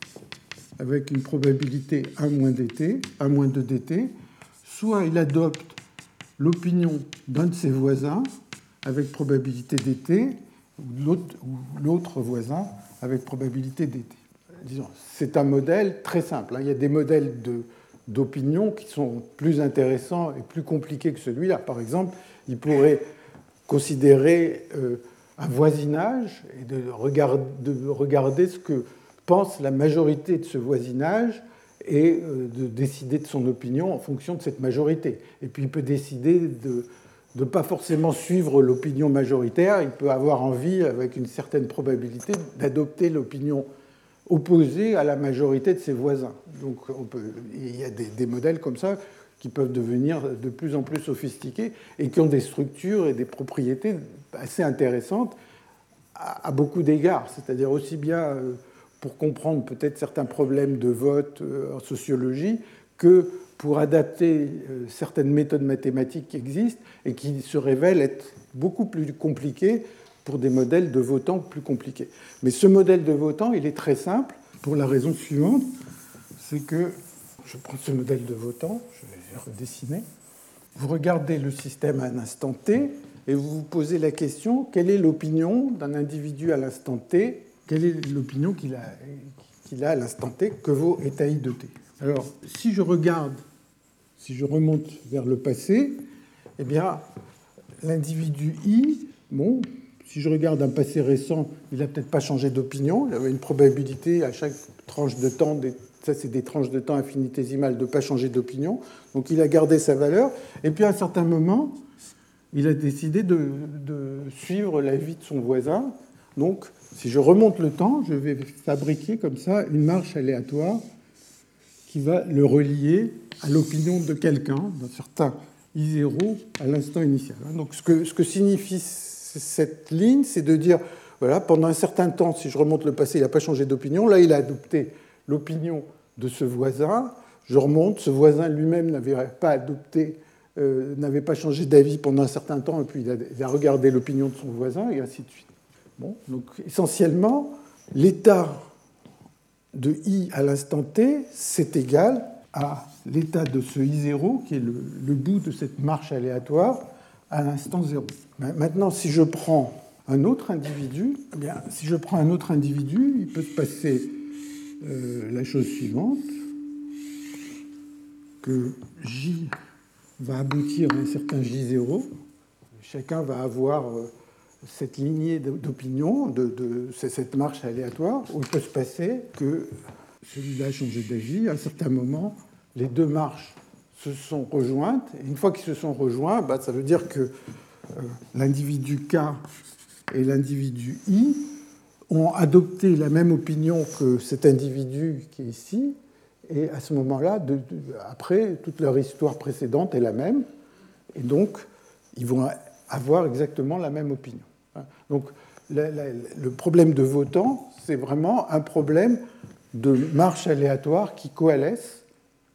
avec une probabilité un moins dt, un moins deux dt, soit il adopte l'opinion d'un de ses voisins, avec probabilité dt, ou l'autre voisin avec probabilité dt. Disons, c'est un modèle très simple. Il y a des modèles d'opinion qui sont plus intéressants et plus compliqués que celui-là. Par exemple, il pourrait considérer euh, un voisinage et de regarder, de regarder ce que pense la majorité de ce voisinage et euh, de décider de son opinion en fonction de cette majorité. Et puis il peut décider de ne pas forcément suivre l'opinion majoritaire, il peut avoir envie, avec une certaine probabilité, d'adopter l'opinion opposée à la majorité de ses voisins. Donc on peut, il y a des, des modèles comme ça qui peuvent devenir de plus en plus sophistiqués et qui ont des structures et des propriétés assez intéressantes à, à beaucoup d'égards. C'est-à-dire aussi bien pour comprendre peut-être certains problèmes de vote en sociologie que pour adapter certaines méthodes mathématiques qui existent et qui se révèlent être beaucoup plus compliquées pour des modèles de votants plus compliqués. Mais ce modèle de votant, il est très simple pour la raison suivante, c'est que, je prends ce modèle de votant, je vais redessiner, vous regardez le système à un instant t et vous vous posez la question, quelle est l'opinion d'un individu à l'instant t, quelle est l'opinion qu'il a, qu'il a à l'instant t, que vaut état i de t. Alors, si je regarde, si je remonte vers le passé, eh bien, l'individu i, bon, si je regarde un passé récent, il n'a peut-être pas changé d'opinion, il avait une probabilité à chaque tranche de temps, des, ça c'est des tranches de temps infinitésimales, de ne pas changer d'opinion, donc il a gardé sa valeur, et puis à un certain moment, il a décidé de, de suivre l'avis de son voisin, donc si je remonte le temps, je vais fabriquer comme ça une marche aléatoire qui va le relier à l'opinion de quelqu'un, d'un certain i zéro à l'instant initial. Donc ce que, ce que signifie cette ligne, c'est de dire, voilà, pendant un certain temps, si je remonte le passé, il n'a pas changé d'opinion, là il a adopté l'opinion de ce voisin, je remonte, ce voisin lui-même n'avait pas adopté, euh, n'avait pas changé d'avis pendant un certain temps, et puis il a, il a regardé l'opinion de son voisin, et ainsi de suite. Bon, donc essentiellement, l'état de I à l'instant T, c'est égal à l'état de ce I zéro, qui est le, le bout de cette marche aléatoire, à l'instant zéro. Maintenant, si je prends un autre individu, eh bien, si je prends un autre individu, il peut se passer euh, la chose suivante, que J va aboutir à un certain J zéro. Chacun va avoir euh, cette lignée d'opinion, de, de, de cette marche aléatoire, où il peut se passer que celui-là a changé d'avis. À un certain moment, les deux marches se sont rejointes. Et une fois qu'ils se sont rejoints, bah, ça veut dire que euh, l'individu K et l'individu I ont adopté la même opinion que cet individu qui est ici. Et à ce moment-là, de, de, après, toute leur histoire précédente est la même. Et donc, ils vont avoir exactement la même opinion. Donc, la, la, le problème de Votan, c'est vraiment un problème de marche aléatoire qui coalescent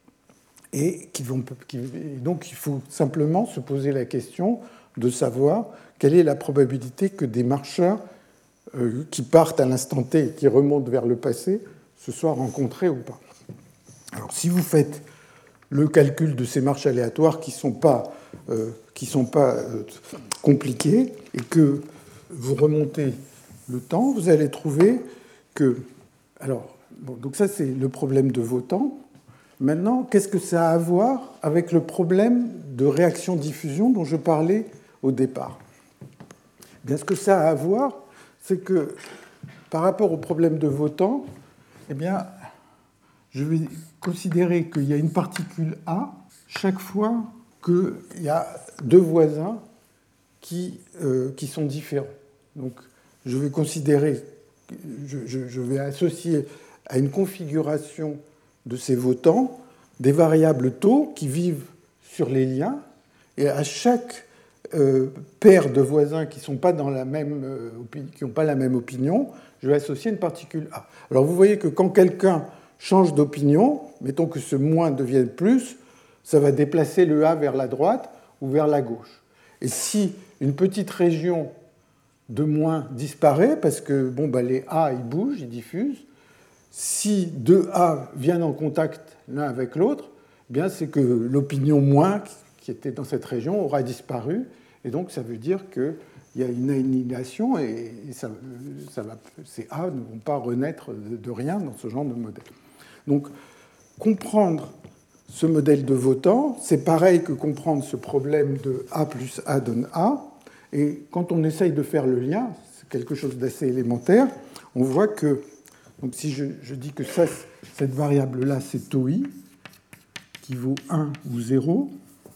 et qui vont. Qui, et donc, il faut simplement se poser la question de savoir quelle est la probabilité que des marcheurs euh, qui partent à l'instant T et qui remontent vers le passé se soient rencontrés ou pas. Alors, si vous faites le calcul de ces marches aléatoires qui ne sont pas, euh, qui sont pas euh, compliquées et que vous remontez le temps, vous allez trouver que... Alors, bon, donc ça, c'est le problème de Votan. Maintenant, qu'est-ce que ça a à voir avec le problème de réaction-diffusion dont je parlais au départ? Bien, ce que ça a à voir, c'est que par rapport au problème de Votan, eh bien, je vais considérer qu'il y a une particule A chaque fois qu'il y a deux voisins qui, euh, qui sont différents. Donc, je vais considérer, je, je, je vais associer à une configuration de ces votants des variables taux qui vivent sur les liens, et à chaque euh, paire de voisins qui n'ont pas, dans la même, euh, qui n'ont pas la même opinion, je vais associer une particule A. Alors, vous voyez que quand quelqu'un change d'opinion, mettons que ce moins devienne plus, ça va déplacer le A vers la droite ou vers la gauche. Et si une petite région de moins disparaît, parce que bon, bah, les A ils bougent, ils diffusent, si deux A viennent en contact l'un avec l'autre, eh bien c'est que l'opinion moins qui était dans cette région aura disparu, et donc ça veut dire qu'il y a une annihilation, et ça, ça va, ces A ne vont pas renaître de rien dans ce genre de modèle. Donc, comprendre ce modèle de Votan, c'est pareil que comprendre ce problème de A plus A donne A. Et quand on essaye de faire le lien, c'est quelque chose d'assez élémentaire, on voit que, donc si je, je dis que ça, cette variable-là, c'est tau I, qui vaut un ou zéro,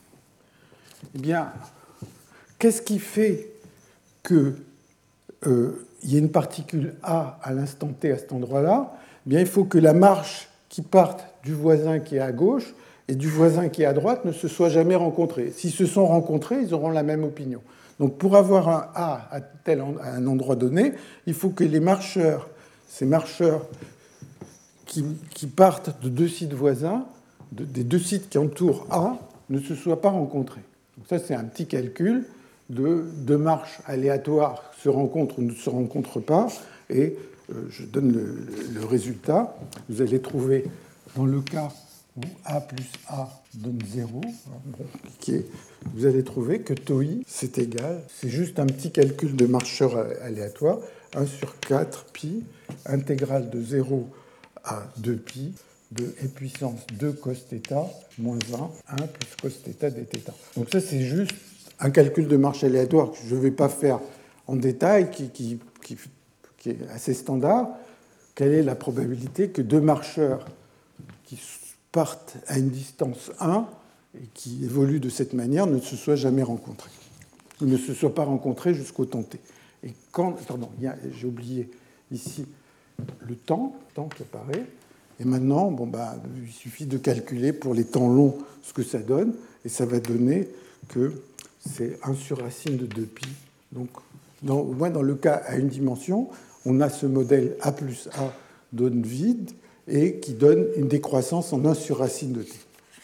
eh bien, qu'est-ce qui fait qu'il euh, y ait une particule A à l'instant T à cet endroit-là? Eh bien, il faut que la marche qui partent du voisin qui est à gauche et du voisin qui est à droite ne se soient jamais rencontrés. S'ils se sont rencontrés, ils auront la même opinion. Donc pour avoir un A à, tel, à un endroit donné, il faut que les marcheurs, ces marcheurs qui, qui partent de deux sites voisins, de, des deux sites qui entourent A, ne se soient pas rencontrés. Donc ça, c'est un petit calcul de deux marches aléatoires se rencontrent ou ne se rencontrent pas, et je donne le, le résultat. Vous allez trouver, dans le cas où A plus A donne zéro, bon, cliquez, vous allez trouver que tau I, c'est égal, c'est juste un petit calcul de marcheur aléatoire, un sur quatre pi, intégrale de zéro à deux pi, de e puissance deux cos θ moins un, un plus cos θ dθ. Donc ça, c'est juste un calcul de marche aléatoire que je ne vais pas faire en détail, qui, qui, qui qui est assez standard. Quelle est la probabilité que deux marcheurs qui partent à une distance un et qui évoluent de cette manière ne se soient jamais rencontrés, ou ne se soient pas rencontrés jusqu'au temps t? Et quand, pardon, j'ai oublié ici le temps, le temps qui apparaît, et maintenant, bon, bah, il suffit de calculer pour les temps longs ce que ça donne, et ça va donner que c'est un sur racine de deux pi. Donc, dans, au moins dans le cas à une dimension, on a ce modèle A plus A donne vide, et qui donne une décroissance en un sur racine de t.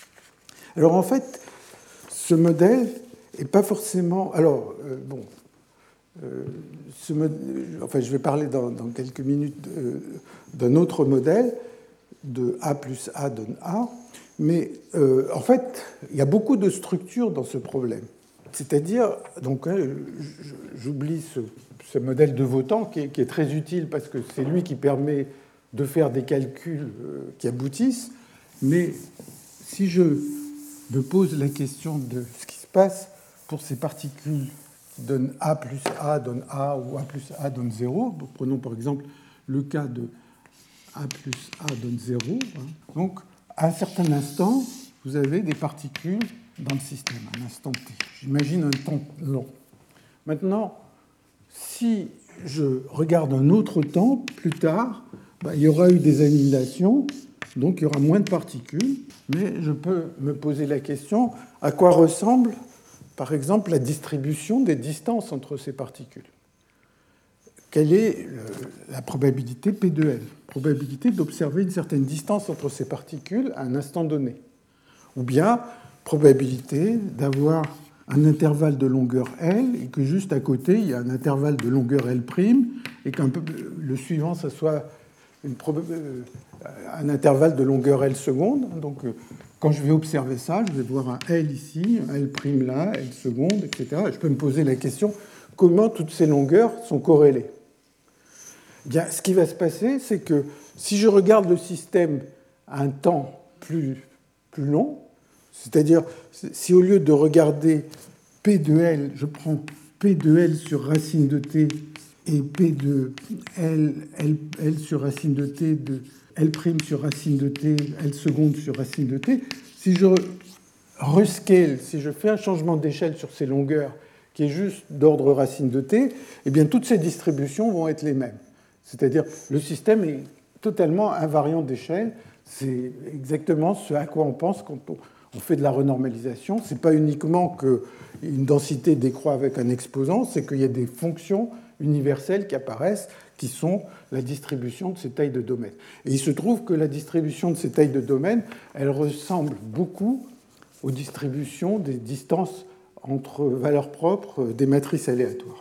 Alors en fait, ce modèle n'est pas forcément... Alors, euh, bon, euh, ce mod... enfin, je vais parler dans, dans quelques minutes euh, d'un autre modèle, de A plus A donne A, mais euh, en fait, il y a beaucoup de structures dans ce problème. C'est-à-dire, donc, hein, j'oublie ce, ce modèle de Votan qui est, qui est très utile parce que c'est lui qui permet de faire des calculs euh, qui aboutissent, mais si je me pose la question de ce qui se passe pour ces particules qui donnent A plus A donne A ou A plus A donne zéro, prenons par exemple le cas de A plus A donne zéro, hein. Donc à un certain instant, vous avez des particules dans le système, un instant t. J'imagine un temps long. Maintenant, si je regarde un autre temps, plus tard, ben, il y aura eu des annihilations, donc il y aura moins de particules, mais je peux me poser la question, à quoi ressemble, par exemple, la distribution des distances entre ces particules? Quelle est la probabilité P de L? Probabilité d'observer une certaine distance entre ces particules à un instant donné. Ou bien probabilité d'avoir un intervalle de longueur L et que juste à côté, il y a un intervalle de longueur L' et qu'un peu le suivant, ça soit une prob... un intervalle de longueur L seconde. Donc, quand je vais observer ça, je vais voir un L ici, un L' là, L seconde, et cetera. Et je peux me poser la question, comment toutes ces longueurs sont corrélées? Bien, ce qui va se passer, c'est que si je regarde le système à un temps plus, plus long, c'est-à-dire si au lieu de regarder P de L, je prends P de L sur racine de t et P de L, L, L sur racine de t de L' sur racine de t, L seconde sur racine de t, si je rescale, si je fais un changement d'échelle sur ces longueurs qui est juste d'ordre racine de t, eh bien toutes ces distributions vont être les mêmes. C'est-à-dire le système est totalement invariant d'échelle. C'est exactement ce à quoi on pense quand on fait de la renormalisation. Ce n'est pas uniquement qu'une densité décroît avec un exposant, c'est qu'il y a des fonctions universelles qui apparaissent, qui sont la distribution de ces tailles de domaine. Et il se trouve que la distribution de ces tailles de domaine, elle ressemble beaucoup aux distributions des distances entre valeurs propres des matrices aléatoires.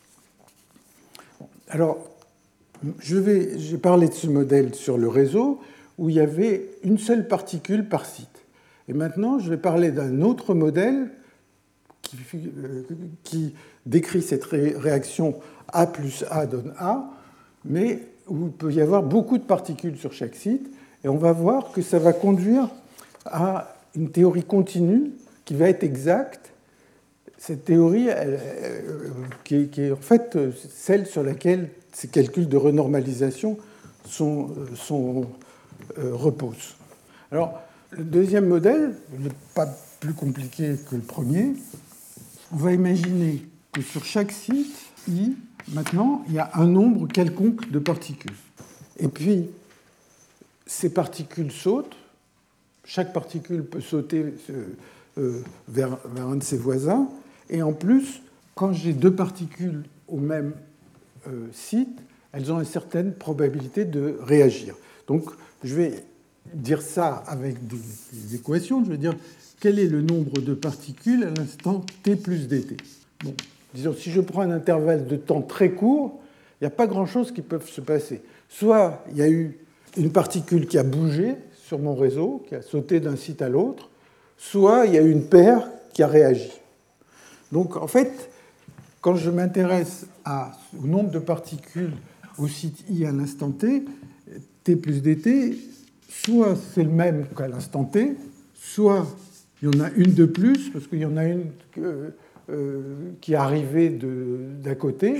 Alors, je vais, j'ai parlé de ce modèle sur le réseau où il y avait une seule particule par site. Et maintenant, je vais parler d'un autre modèle qui, euh, qui décrit cette ré- réaction A plus A donne A, mais où il peut y avoir beaucoup de particules sur chaque site. Et on va voir que ça va conduire à une théorie continue qui va être exacte. Cette théorie, elle, euh, qui, est, qui est en fait celle sur laquelle ces calculs de renormalisation sont, sont, euh, reposent. Alors, le deuxième modèle n'est pas plus compliqué que le premier. On va imaginer que sur chaque site, I, maintenant, il y a un nombre quelconque de particules. Et puis, ces particules sautent. Chaque particule peut sauter euh, vers, vers un de ses voisins. Et en plus, quand j'ai deux particules au même euh, site, elles ont une certaine probabilité de réagir. Donc, je vais dire ça avec des, des équations. Je vais dire quel est le nombre de particules à l'instant t plus dt. Bon, disons, si je prends un intervalle de temps très court, il n'y a pas grand-chose qui peut se passer. Soit il y a eu une particule qui a bougé sur mon réseau, qui a sauté d'un site à l'autre, soit il y a eu une paire qui a réagi. Donc, en fait, quand je m'intéresse à, au nombre de particules au site I à l'instant t, t plus dt, soit c'est le même qu'à l'instant t, soit il y en a une de plus, parce qu'il y en a une euh, euh, qui est arrivée de, d'à côté,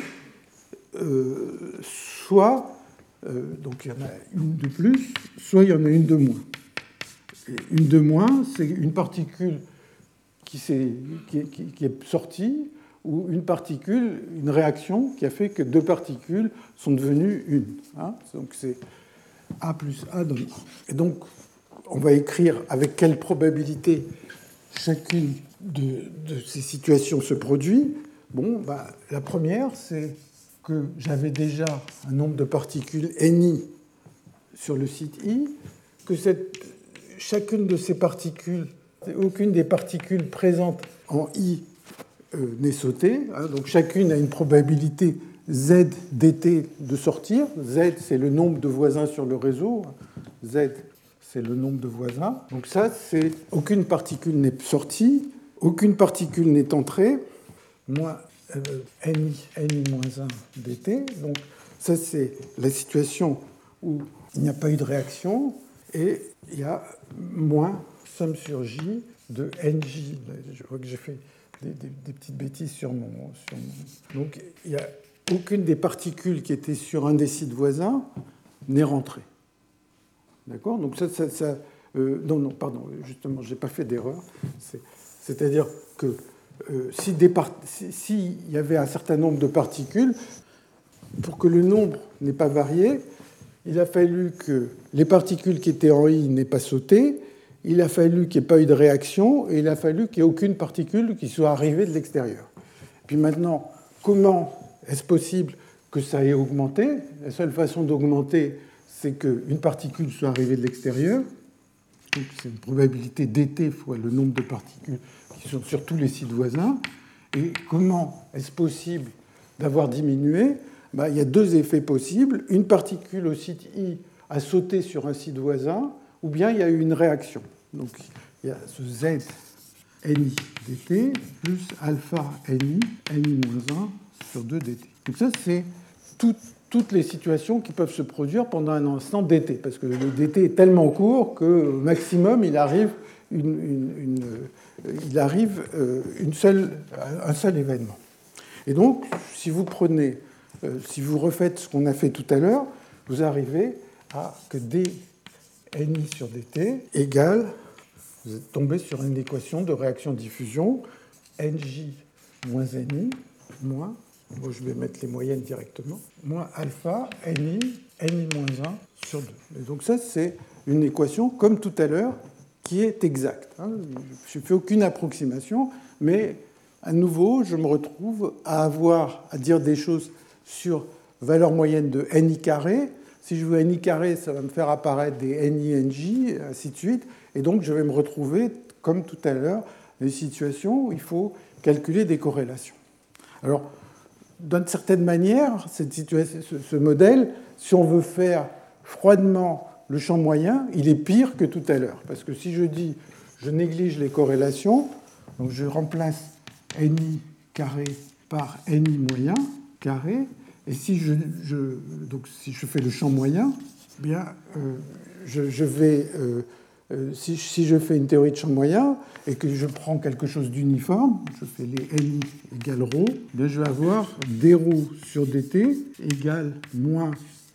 euh, soit, euh, donc il y en a une de plus, soit il y en a une de moins. Et une de moins, c'est une particule qui, s'est, qui, qui, qui est sortie, ou une particule, une réaction qui a fait que deux particules sont devenues une. Hein, donc c'est A plus A donne A. Et donc, on va écrire avec quelle probabilité chacune de, de ces situations se produit. Bon, bah, la première, c'est que j'avais déjà un nombre de particules Ni sur le site I, que cette, chacune de ces particules, aucune des particules présentes en I euh, n'est sautée. Hein, donc chacune a une probabilité Z dt de sortir. Z, c'est le nombre de voisins sur le réseau. Z, c'est le nombre de voisins. Donc ça, c'est aucune particule n'est sortie, aucune particule n'est entrée, moins euh, Ni, Ni moins un dt. Donc ça, c'est la situation où il n'y a pas eu de réaction, et il y a moins somme sur J de Nj. Je vois que j'ai fait des, des, des petites bêtises sur mon, sur mon... Donc il n'y a aucune des particules qui étaient sur un des sites voisins n'est rentrée. D'accord ? Donc ça... ça, ça euh, non, non, pardon, justement, je n'ai pas fait d'erreur. C'est, c'est-à-dire que euh, si des part... si, si y avait un certain nombre de particules, pour que le nombre n'ait pas varié, il a fallu que les particules qui étaient en I n'aient pas sauté, il a fallu qu'il n'y ait pas eu de réaction, et il a fallu qu'il n'y ait aucune particule qui soit arrivée de l'extérieur. Puis maintenant, comment est-ce possible que ça ait augmenté ? La seule façon d'augmenter, c'est qu'une particule soit arrivée de l'extérieur. Donc c'est une probabilité dt fois le nombre de particules qui sont sur tous les sites voisins. Et comment est-ce possible d'avoir diminué ? Ben, il y a deux effets possibles. Une particule au site I a sauté sur un site voisin, ou bien il y a eu une réaction. Donc il y a ce Z Ni dt plus alpha Ni, Ni moins un sur deux dt. Donc ça, c'est tout, toutes les situations qui peuvent se produire pendant un instant dt, parce que le dt est tellement court qu'au maximum, il arrive, une, une, une, il arrive une seule, un seul événement. Et donc, si vous prenez... Euh, si vous refaites ce qu'on a fait tout à l'heure, vous arrivez à que d Ni sur dt égale, vous êtes tombé sur une équation de réaction-diffusion, Nj moins Ni moins, bon, je vais mettre les moyennes directement, moins alpha Ni, Ni moins un sur deux. Et donc ça, c'est une équation, comme tout à l'heure, qui est exacte. Hein. Je ne fais aucune approximation, mais à nouveau, je me retrouve à avoir à dire des choses sur valeur moyenne de Ni carré. Si je veux Ni carré, ça va me faire apparaître des Ni, Nj, ainsi de suite. Et donc, je vais me retrouver, comme tout à l'heure, dans une situation où il faut calculer des corrélations. Alors, d'une certaine manière, cette situation, ce modèle, si on veut faire froidement le champ moyen, il est pire que tout à l'heure. Parce que si je dis, je néglige les corrélations, donc je remplace Ni carré par Ni moyen carré, et si je, je, donc si je fais le champ moyen, eh bien, euh, je, je vais, euh, euh, si, si je fais une théorie de champ moyen et que je prends quelque chose d'uniforme, je fais les Ni égale ρ, eh bien, je vais avoir dρ sur dt égale moins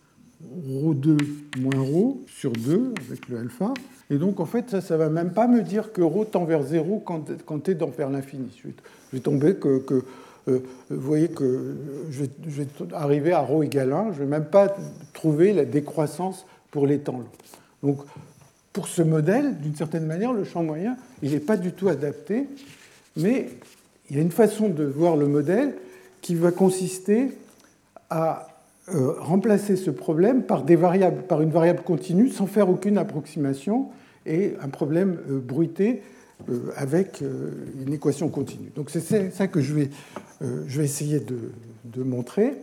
ρ deux moins ρ sur deux avec le alpha. Et donc, en fait, ça ne va même pas me dire que ρ tend vers zéro quand, quand t tend vers l'infini. Je vais, je vais tomber que... que Euh, vous voyez que je vais, je vais arriver à ρ égale un, je ne vais même pas trouver la décroissance pour les temps longs. Donc, pour ce modèle, d'une certaine manière, le champ moyen, il n'est pas du tout adapté, mais il y a une façon de voir le modèle qui va consister à euh, remplacer ce problème par, des variables, par une variable continue sans faire aucune approximation et un problème euh, bruité euh, avec euh, une équation continue. Donc, c'est ça que je vais... Euh, je vais essayer de, de montrer.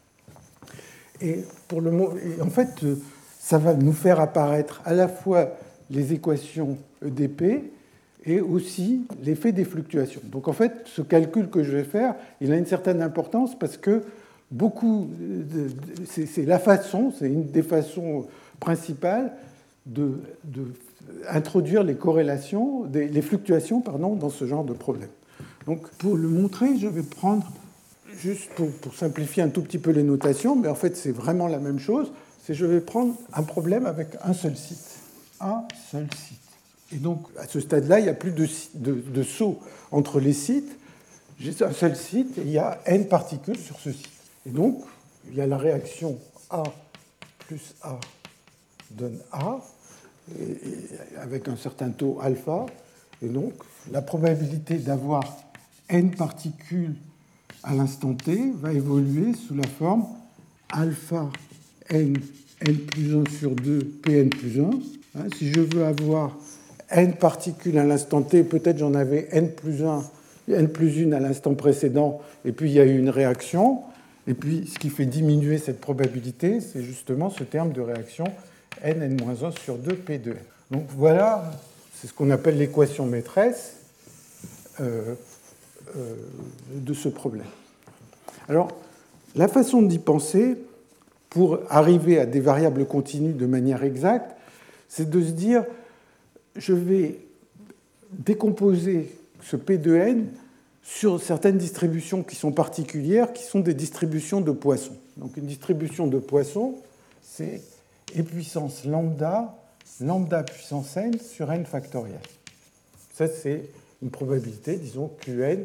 Et, pour le, et en fait, ça va nous faire apparaître à la fois les équations E D P et aussi l'effet des fluctuations. Donc en fait, ce calcul que je vais faire, il a une certaine importance parce que beaucoup, de, c'est, c'est la façon, c'est une des façons principales de, de introduire les corrélations, des, les fluctuations, pardon, dans ce genre de problème. Donc, pour le montrer, je vais prendre, juste pour, pour simplifier un tout petit peu les notations, mais en fait, c'est vraiment la même chose, c'est je vais prendre un problème avec un seul site. Un seul site. Et donc, à ce stade-là, il n'y a plus de, de, de saut entre les sites. J'ai un seul site et il y a n particules sur ce site. Et donc, il y a la réaction A plus A donne A, et, et avec un certain taux alpha. Et donc, la probabilité d'avoir n particules à l'instant t va évoluer sous la forme alpha n n plus un sur deux, Pn plus un. Hein, si je veux avoir n particules à l'instant t, peut-être j'en avais n plus un, n plus une à l'instant précédent, et puis il y a eu une réaction. Et puis ce qui fait diminuer cette probabilité, c'est justement ce terme de réaction n, n moins un sur deux, P de n. Donc voilà, c'est ce qu'on appelle l'équation maîtresse euh, euh, de ce problème. Alors, la façon d'y penser, pour arriver à des variables continues de manière exacte, c'est de se dire, je vais décomposer ce P de n sur certaines distributions qui sont particulières, qui sont des distributions de Poisson. Donc une distribution de Poisson, c'est e puissance lambda, lambda puissance n sur n factoriel. Ça, c'est une probabilité, disons, Qn,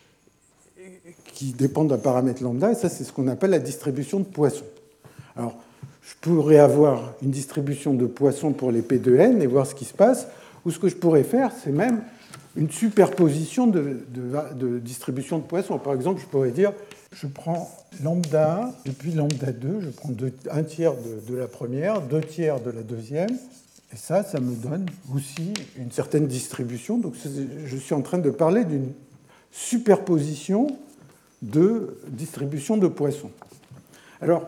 qui dépend d'un paramètre lambda, et ça, c'est ce qu'on appelle la distribution de Poisson. Alors, je pourrais avoir une distribution de Poisson pour les P de n et voir ce qui se passe, ou ce que je pourrais faire, c'est même une superposition de, de, de distribution de Poisson. Par exemple, je pourrais dire, je prends lambda un et puis lambda deux, je prends deux, un tiers de, de la première, deux tiers de la deuxième, et ça, ça me donne aussi une certaine distribution. Donc, je suis en train de parler d'une superposition de distribution de Poisson. Alors,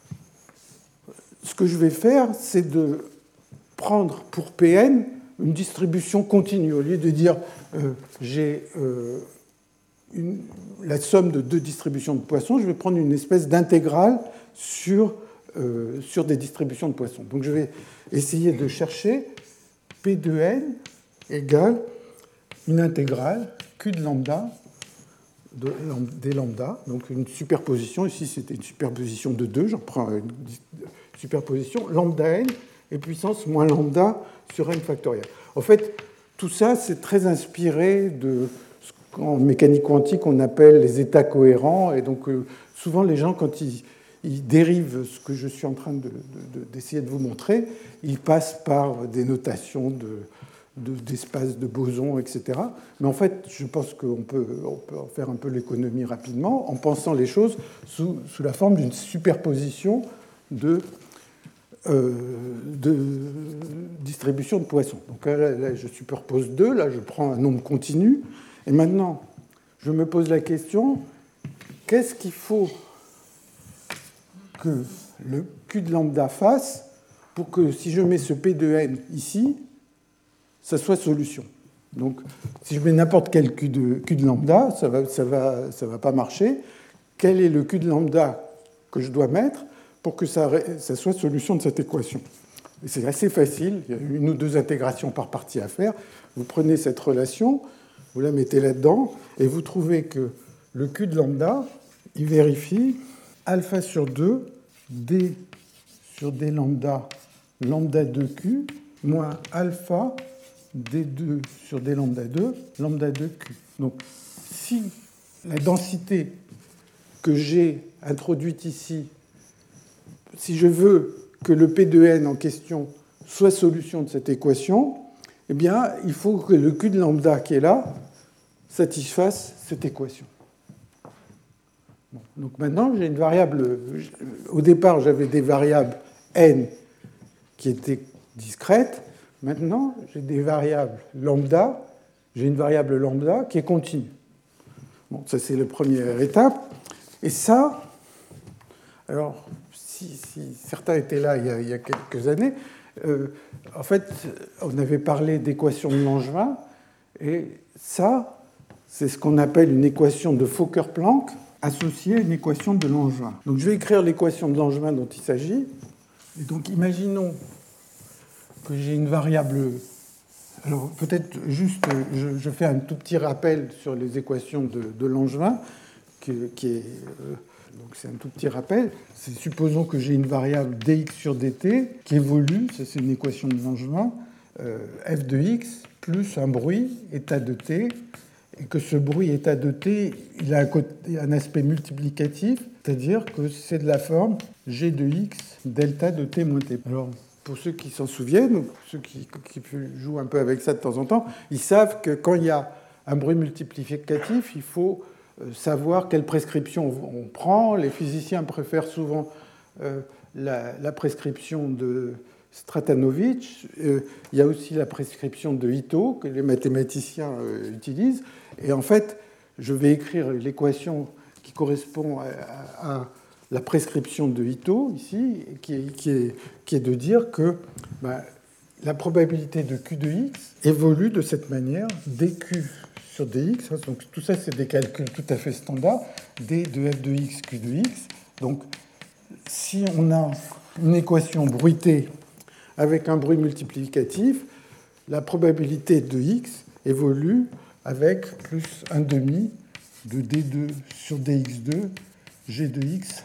ce que je vais faire, c'est de prendre pour Pn une distribution continue. Au lieu de dire euh, j'ai euh, une, la somme de deux distributions de Poisson, je vais prendre une espèce d'intégrale sur, euh, sur des distributions de Poisson. Donc je vais essayer de chercher P de n égale une intégrale Q de lambda de, des lambda, donc une superposition. Ici, c'était une superposition de deux. J'en prends une superposition lambda n et puissance moins lambda sur n factoriel. En fait, tout ça, c'est très inspiré de ce qu'en mécanique quantique, on appelle les états cohérents. Et donc, euh, souvent, les gens, quand ils, ils dérivent ce que je suis en train de, de, d'essayer de vous montrer, ils passent par des notations de, de, d'espaces de bosons, et cetera. Mais en fait, je pense qu'on peut, on peut en faire un peu l'économie rapidement en pensant les choses sous, sous la forme d'une superposition de Euh, de distribution de Poisson. Donc là, là, je superpose deux, là je prends un nombre continu, et maintenant je me pose la question, qu'est-ce qu'il faut que le Q de lambda fasse pour que si je mets ce P de n ici, ça soit solution. Donc si je mets n'importe quel Q de, Q de lambda, ça ne va, ça va, ça va pas marcher. Quel est le Q de lambda que je dois mettre pour que ça, ça soit solution de cette équation? Et c'est assez facile, il y a une ou deux intégrations par partie à faire. Vous prenez cette relation, vous la mettez là-dedans, et vous trouvez que le Q de lambda, il vérifie alpha sur deux, d sur d lambda, lambda deux Q, moins alpha d deux sur d lambda deux, lambda deux Q. Donc, si la densité que j'ai introduite ici, si je veux que le P de n en question soit solution de cette équation, eh bien, il faut que le Q de lambda qui est là satisfasse cette équation. Bon, donc maintenant, j'ai une variable. Au départ, j'avais des variables n qui étaient discrètes. Maintenant, j'ai des variables lambda. J'ai une variable lambda qui est continue. Bon, ça, c'est la première étape. Et ça, alors, si, si certains étaient là il y a, il y a quelques années, euh, en fait, on avait parlé d'équation de Langevin, et ça, c'est ce qu'on appelle une équation de Fokker-Planck associée à une équation de Langevin. Donc, je vais écrire l'équation de Langevin dont il s'agit. Et donc, imaginons que j'ai une variable. Alors, peut-être juste, je, je fais un tout petit rappel sur les équations de, de Langevin, qui, qui est. Euh, Donc c'est un tout petit rappel. C'est, supposons que j'ai une variable dx sur dt qui évolue, ça c'est une équation de Langevin, euh, f de x plus un bruit, état de t, et que ce bruit, état de t, il a un, côté, un aspect multiplicatif, c'est-à-dire que c'est de la forme g de x delta de t moins t. Alors, pour ceux qui s'en souviennent, ou ceux qui, qui jouent un peu avec ça de temps en temps, ils savent que quand il y a un bruit multiplicatif, il faut savoir quelle prescription on prend. Les physiciens préfèrent souvent euh, la, la prescription de Stratanovic, euh, il y a aussi la prescription de Ito que les mathématiciens euh, utilisent. Et en fait, je vais écrire l'équation qui correspond à, à la prescription de Ito ici, qui est, qui est, qui est de dire que ben, la probabilité de Q de X évolue de cette manière, dQ sur dx. Donc tout ça, c'est des calculs tout à fait standards. D de f de x, Q de x. Donc si on a une équation bruitée avec un bruit multiplicatif, la probabilité de x évolue avec plus un demi de d deux sur dx deux, g de x,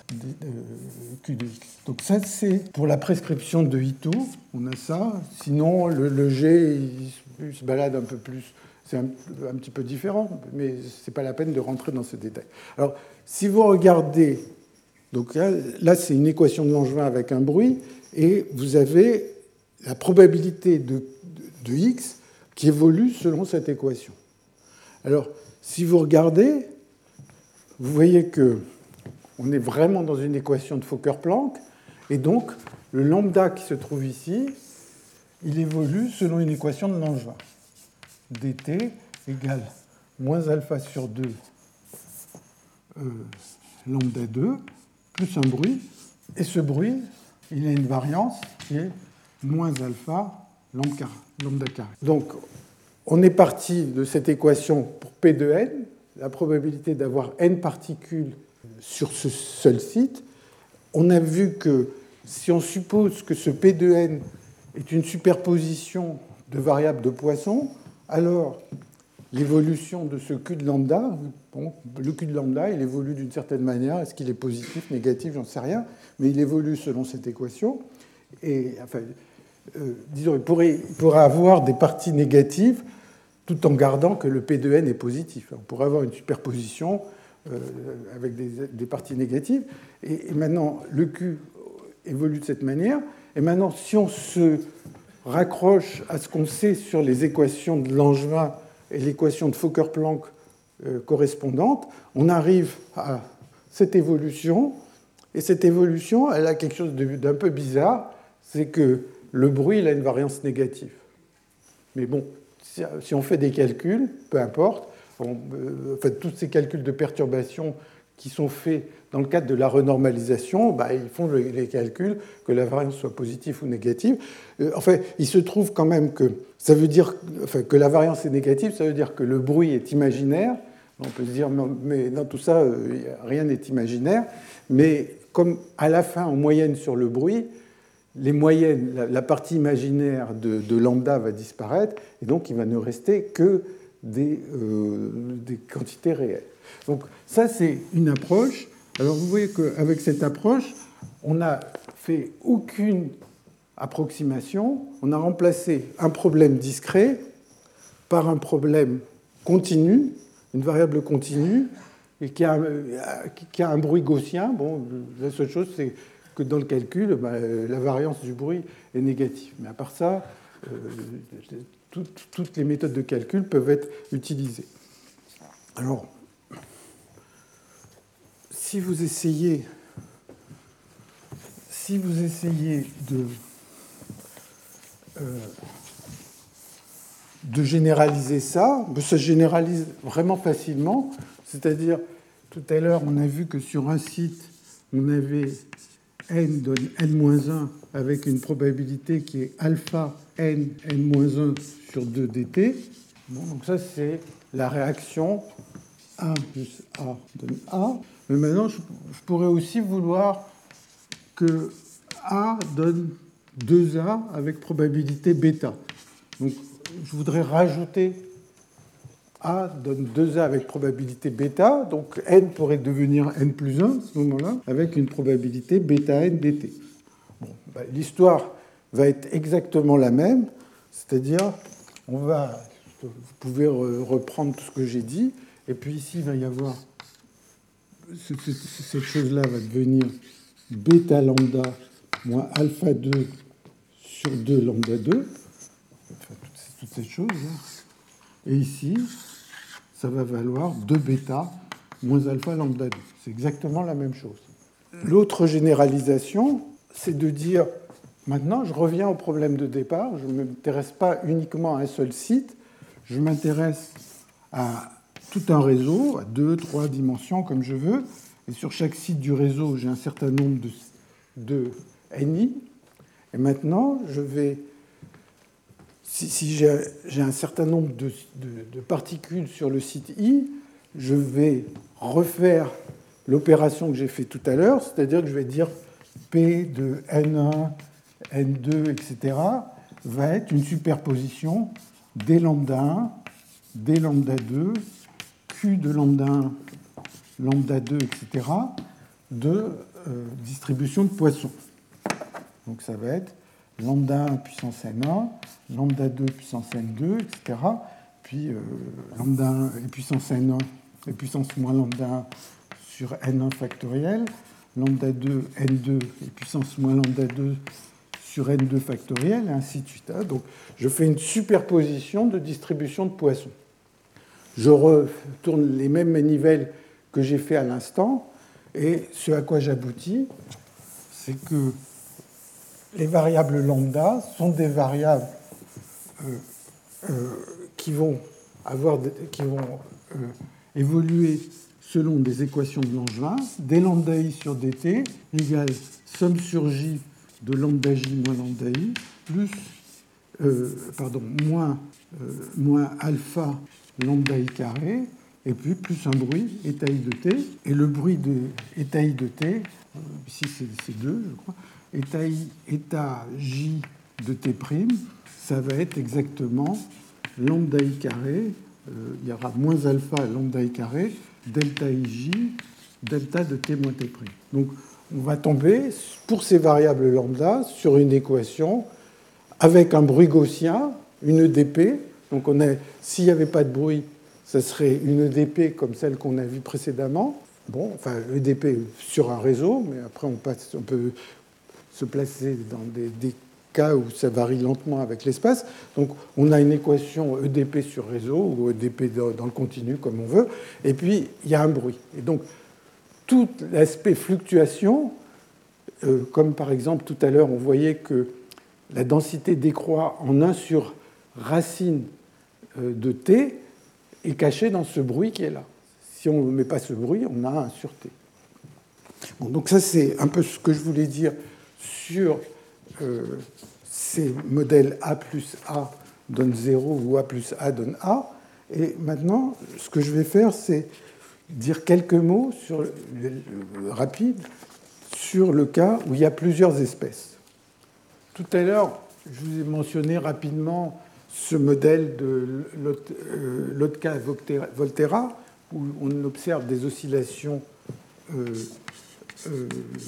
q de x. Donc ça, c'est pour la prescription de Ito, on a ça. Sinon, le, le g, il, il se balade un peu plus. C'est un, un petit peu différent, mais ce n'est pas la peine de rentrer dans ce détail. Alors, si vous regardez, donc là, là c'est une équation de Langevin avec un bruit, et vous avez la probabilité de, de, de x qui évolue selon cette équation. Alors, si vous regardez, vous voyez que on est vraiment dans une équation de Fokker-Planck, et donc le lambda qui se trouve ici, il évolue selon une équation de Langevin. dt égale moins alpha sur deux euh, lambda deux, plus un bruit, et ce bruit, il a une variance qui est moins alpha lambda carré. Donc, on est parti de cette équation pour P de n, la probabilité d'avoir n particules sur ce seul site. On a vu que si on suppose que ce P de n est une superposition de variables de Poisson, alors l'évolution de ce Q de lambda, bon, le Q de lambda, il évolue d'une certaine manière. Est-ce qu'il est positif, négatif, j'en sais rien, mais il évolue selon cette équation. Et enfin, euh, disons, il pourrait, il pourrait avoir des parties négatives tout en gardant que le P de n est positif. On pourrait avoir une superposition euh, avec des, des parties négatives. Et, et maintenant, le Q évolue de cette manière. Et maintenant, si on se raccroche à ce qu'on sait sur les équations de Langevin et l'équation de Fokker-Planck euh, correspondante, on arrive à cette évolution. Et cette évolution, elle a quelque chose d'un peu bizarre, c'est que le bruit, il a une variance négative. Mais bon, si on fait des calculs, peu importe, on, euh, en fait, tous ces calculs de perturbation qui sont faits dans le cadre de la renormalisation, bah, ils font les calculs que la variance soit positive ou négative. Euh, en fait, il se trouve quand même que ça veut dire enfin, que la variance est négative, ça veut dire que le bruit est imaginaire. On peut se dire, mais dans tout ça, euh, rien n'est imaginaire. Mais comme à la fin, en moyenne sur le bruit, les moyennes, la, la partie imaginaire de, de lambda va disparaître, et donc il va ne rester que des, euh, des quantités réelles. Donc ça, c'est une approche. Alors vous voyez qu'avec cette approche, on n'a fait aucune approximation, on a remplacé un problème discret par un problème continu, une variable continue, et qui a, qui a un bruit gaussien. Bon, la seule chose, c'est que dans le calcul, bah, la variance du bruit est négative. Mais à part ça, euh, tout, toutes les méthodes de calcul peuvent être utilisées. Alors, si vous essayez, si vous essayez de, euh, de généraliser ça, ça se généralise vraiment facilement. C'est-à-dire, tout à l'heure, on a vu que sur un site, on avait n donne n moins un avec une probabilité qui est alpha n, n moins un sur deux dt. Bon, donc ça, c'est la réaction un plus A donne A. Mais maintenant, je pourrais aussi vouloir que A donne deux A avec probabilité bêta. Donc, je voudrais rajouter A donne deux A avec probabilité bêta. Donc, n pourrait devenir n plus un à ce moment-là, avec une probabilité bêta n dt. Bon, ben, l'histoire va être exactement la même, c'est-à-dire, on va, vous pouvez reprendre tout ce que j'ai dit, et puis ici, il va y avoir, cette chose-là va devenir bêta lambda moins alpha deux sur deux lambda deux, enfin, toutes ces choses. Et ici, ça va valoir deux bêta moins alpha lambda deux. C'est exactement la même chose. L'autre généralisation, c'est de dire, maintenant, je reviens au problème de départ, je ne m'intéresse pas uniquement à un seul site, je m'intéresse à tout un réseau, à deux, trois dimensions, comme je veux, et sur chaque site du réseau, j'ai un certain nombre de, de N I, et maintenant, je vais, si, si j'ai un certain nombre de, de, de particules sur le site I, je vais refaire l'opération que j'ai faite tout à l'heure, c'est-à-dire que je vais dire P de N un, N deux, et cetera, va être une superposition D lambda un, D lambda deux, Q de lambda un, lambda deux, et cetera, de euh, distribution de Poisson. Donc ça va être lambda un puissance N un, lambda deux puissance N deux, et cetera. Puis euh, lambda un et puissance N un et puissance moins lambda un sur N un factoriel, lambda deux, N deux et puissance moins lambda deux sur N deux factoriel, et ainsi de suite. Donc je fais une superposition de distribution de Poisson. Je retourne les mêmes manivelles que j'ai fait à l'instant, et ce à quoi j'aboutis, c'est que les variables lambda sont des variables euh, euh, qui vont, avoir, qui vont euh, évoluer selon des équations de Langevin, d lambda i sur dt égale somme sur j de lambda j moins lambda i plus euh, pardon, moins, euh, moins alpha lambda i carré, et puis plus un bruit eta i de t. Et le bruit de eta i de t, euh, ici c'est deux, je crois, eta i, eta j de t prime, ça va être exactement lambda i carré, euh, il y aura moins alpha lambda i carré, delta ij, delta de t moins t prime. Donc on va tomber, pour ces variables lambda, sur une équation avec un bruit gaussien, une E D P. Donc on a, s'il n'y avait pas de bruit, ça serait une E D P comme celle qu'on a vue précédemment. Bon, enfin, E D P sur un réseau, mais après on, passe, on peut se placer dans des, des cas où ça varie lentement avec l'espace. Donc on a une équation E D P sur réseau, ou E D P dans le continu, comme on veut, et puis il y a un bruit. Et donc tout l'aspect fluctuation, euh, comme par exemple tout à l'heure on voyait que la densité décroît en un sur racine de t, est caché dans ce bruit qui est là. Si on ne met pas ce bruit, on a un sur t. Bon, donc ça, c'est un peu ce que je voulais dire sur euh, ces modèles A plus A donne zéro ou A plus A donne A. Et maintenant, ce que je vais faire, c'est dire quelques mots sur, le, le, rapide sur le cas où il y a plusieurs espèces. Tout à l'heure, je vous ai mentionné rapidement ce modèle de Lotka-Volterra, où on observe des oscillations euh, euh,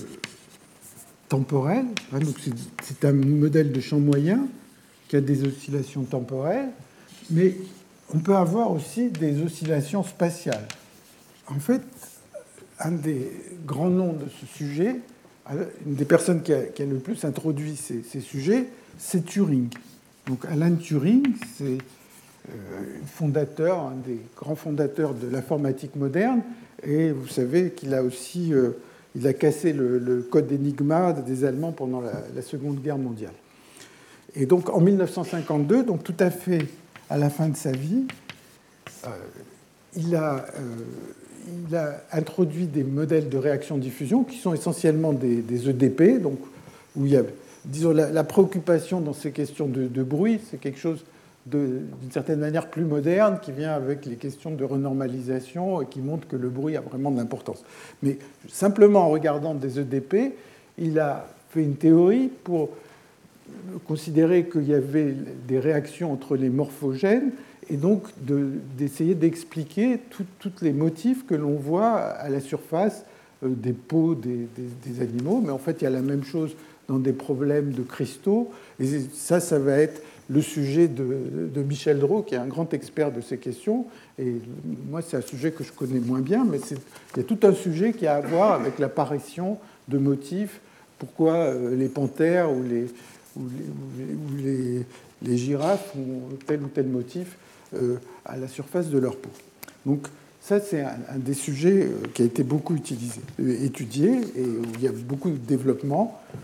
temporelles. Donc c'est un modèle de champ moyen qui a des oscillations temporelles, mais on peut avoir aussi des oscillations spatiales. En fait, un des grands noms de ce sujet, une des personnes qui a, qui a le plus introduit ces, ces sujets, c'est Turing. Donc Alan Turing, c'est euh, fondateur, un des grands fondateurs de l'informatique moderne, et vous savez qu'il a aussi euh, il a cassé le, le code Enigma des Allemands pendant la, la Seconde Guerre mondiale. Et donc en mille neuf cent cinquante-deux, donc tout à fait à la fin de sa vie, euh, il a euh, il a introduit des modèles de réaction-diffusion qui sont essentiellement des, des E D P, donc, où il y a, disons, la, la préoccupation dans ces questions de, de bruit, c'est quelque chose d'une certaine manière plus moderne, qui vient avec les questions de renormalisation et qui montre que le bruit a vraiment de l'importance. Mais simplement en regardant des E D P, il a fait une théorie pour considérer qu'il y avait des réactions entre les morphogènes, et donc d'essayer de, d'expliquer tous les motifs que l'on voit à la surface des peaux des, des, des animaux. Mais en fait, il y a la même chose dans des problèmes de cristaux. Et ça, ça va être le sujet de, de Michel Drault, qui est un grand expert de ces questions. Et moi, c'est un sujet que je connais moins bien, mais il y a tout un sujet qui a à voir avec l'apparition de motifs. Pourquoi les panthères ou les, ou les, ou les, les girafes ont tel ou tel motif Euh, à la surface de leur peau. Donc ça, c'est un, un des sujets qui a été beaucoup utilisé, étudié, et où il y a beaucoup de développement.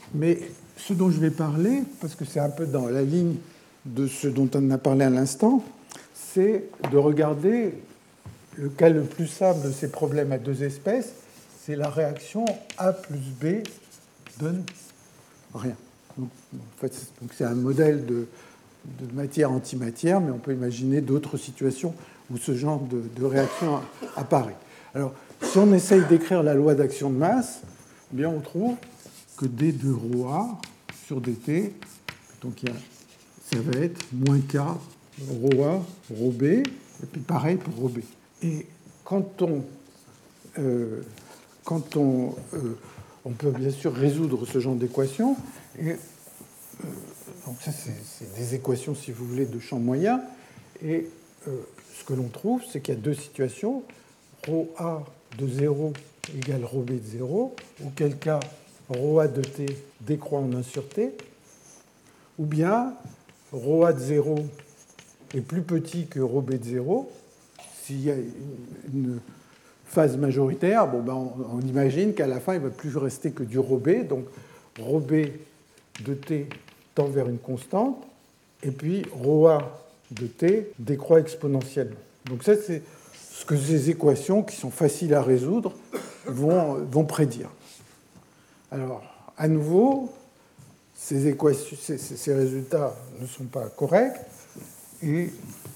Mais ce dont je vais parler, parce que c'est un peu dans la ligne de ce dont on a parlé à l'instant, c'est de regarder le cas le plus simple de ces problèmes à deux espèces, c'est la réaction A plus B donne rien. Donc, en fait, c'est un modèle de, de matière-antimatière, mais on peut imaginer d'autres situations où ce genre de, de réaction apparaît. Alors, si on essaye d'écrire la loi d'action de masse, eh bien, on trouve que d de ρ A sur dt, donc il y a, ça va être moins k ρ A, ρ B, et puis pareil pour ρ B. Et quand on, euh, quand on, euh, on peut bien sûr résoudre ce genre d'équations, et euh, donc ça c'est des équations, si vous voulez, de champ moyen, et euh, ce que l'on trouve, c'est qu'il y a deux situations, ρ A de zéro égale ρ B de zéro, auquel cas ρ A de t décroît en un sur t, ou bien ρ A de zéro est plus petit que ρ B de zéro. S'il y a une phase majoritaire, bon ben on, on imagine qu'à la fin, il ne va plus rester que du ρ B, donc ρ B de t tend vers une constante, et puis ρ A de t décroît exponentiellement. Donc ça, c'est ce que ces équations, qui sont faciles à résoudre, vont, vont prédire. Alors, à nouveau, ces, équations, ces, ces résultats ne sont pas corrects, et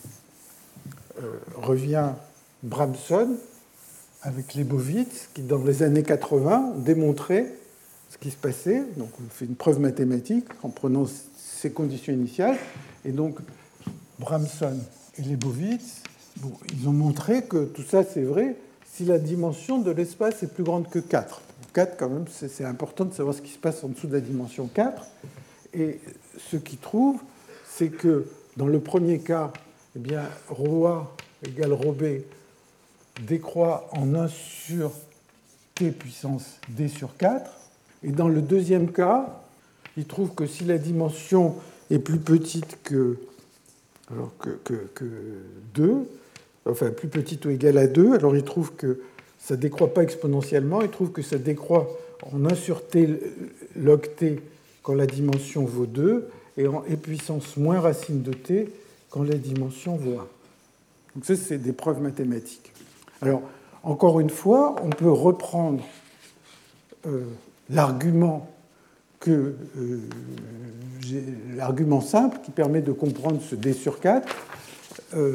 euh, revient Bramson avec Leibowitz, qui, dans les années quatre-vingts, ont démontré ce qui se passait. Donc, on fait une preuve mathématique en prenant ces conditions initiales. Et donc, Bramson et Leibowitz, bon, ils ont montré que tout ça, c'est vrai si la dimension de l'espace est plus grande que quatre. quatre, quand même, c'est important de savoir ce qui se passe en dessous de la dimension quatre. Et ce qu'ils trouvent, c'est que dans le premier cas, eh bien, ρ A égale ρ B décroît en un sur t puissance d sur quatre. Et dans le deuxième cas, ils trouvent que si la dimension est plus petite que, alors que, que, que deux, enfin plus petite ou égale à deux, alors ils trouvent que ça ne décroît pas exponentiellement, ils trouvent que ça décroît en un sur t log t quand la dimension vaut deux, et en e puissance moins racine de t quand la dimension vaut un. Donc ça, c'est des preuves mathématiques. Alors, encore une fois, on peut reprendre euh, l'argument que euh, l'argument simple qui permet de comprendre ce d sur quatre euh,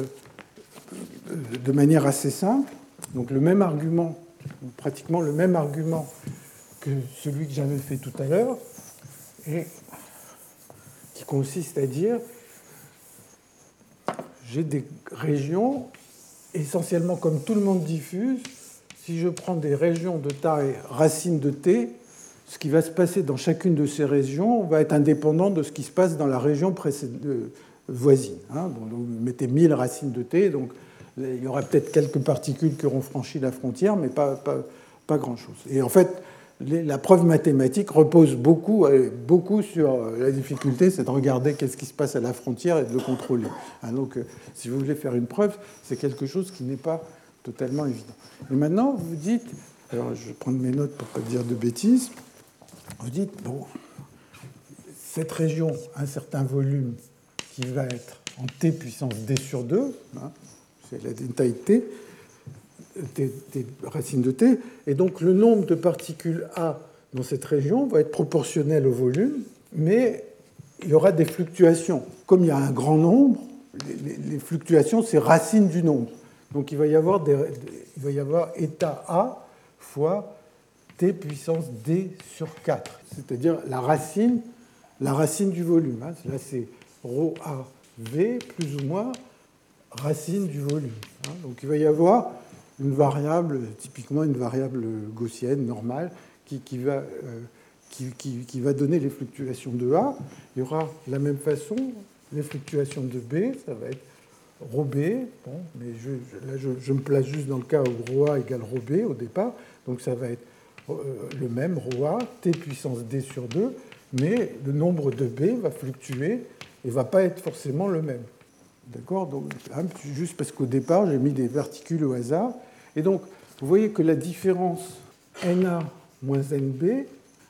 de manière assez simple. Donc le même argument, pratiquement le même argument que celui que j'avais fait tout à l'heure, et qui consiste à dire j'ai des régions, essentiellement comme tout le monde diffuse, si je prends des régions de taille racine de t, ce qui va se passer dans chacune de ces régions va être indépendant de ce qui se passe dans la région voisine. Hein. Bon, vous mettez mille racines de t, donc il y aura peut-être quelques particules qui auront franchi la frontière, mais pas, pas, pas grand-chose. Et en fait, les, la preuve mathématique repose beaucoup, beaucoup sur la difficulté, c'est de regarder qu'est-ce qui se passe à la frontière et de le contrôler. Hein, donc, si vous voulez faire une preuve, c'est quelque chose qui n'est pas totalement évident. Et maintenant, vous dites, alors je vais prendre mes notes pour ne pas dire de bêtises, vous dites, bon, cette région a un certain volume qui va être en t puissance d sur deux, hein, c'est la taille t, t, t, racine de t, et donc le nombre de particules A dans cette région va être proportionnel au volume, mais il y aura des fluctuations. Comme il y a un grand nombre, les, les fluctuations, c'est racine du nombre. Donc il va y avoir, des, il va y avoir état A fois t puissance d sur quatre, c'est-à-dire la racine, la racine du volume. Hein. Là, c'est ρ A v plus ou moins racine du volume. Hein. Donc il va y avoir une variable, typiquement une variable gaussienne normale, qui, qui, va, euh, qui, qui, qui va donner les fluctuations de A. Il y aura de la même façon les fluctuations de B, ça va être ρ B, bon, mais je, là je, je me place juste dans le cas où ρ A égale ρ B au départ, donc ça va être euh, le même ρ A, t puissance d sur deux, mais le nombre de B va fluctuer et ne va pas être forcément le même. D'accord? Donc, juste parce qu'au départ, j'ai mis des particules au hasard. Et donc, vous voyez que la différence N A moins N B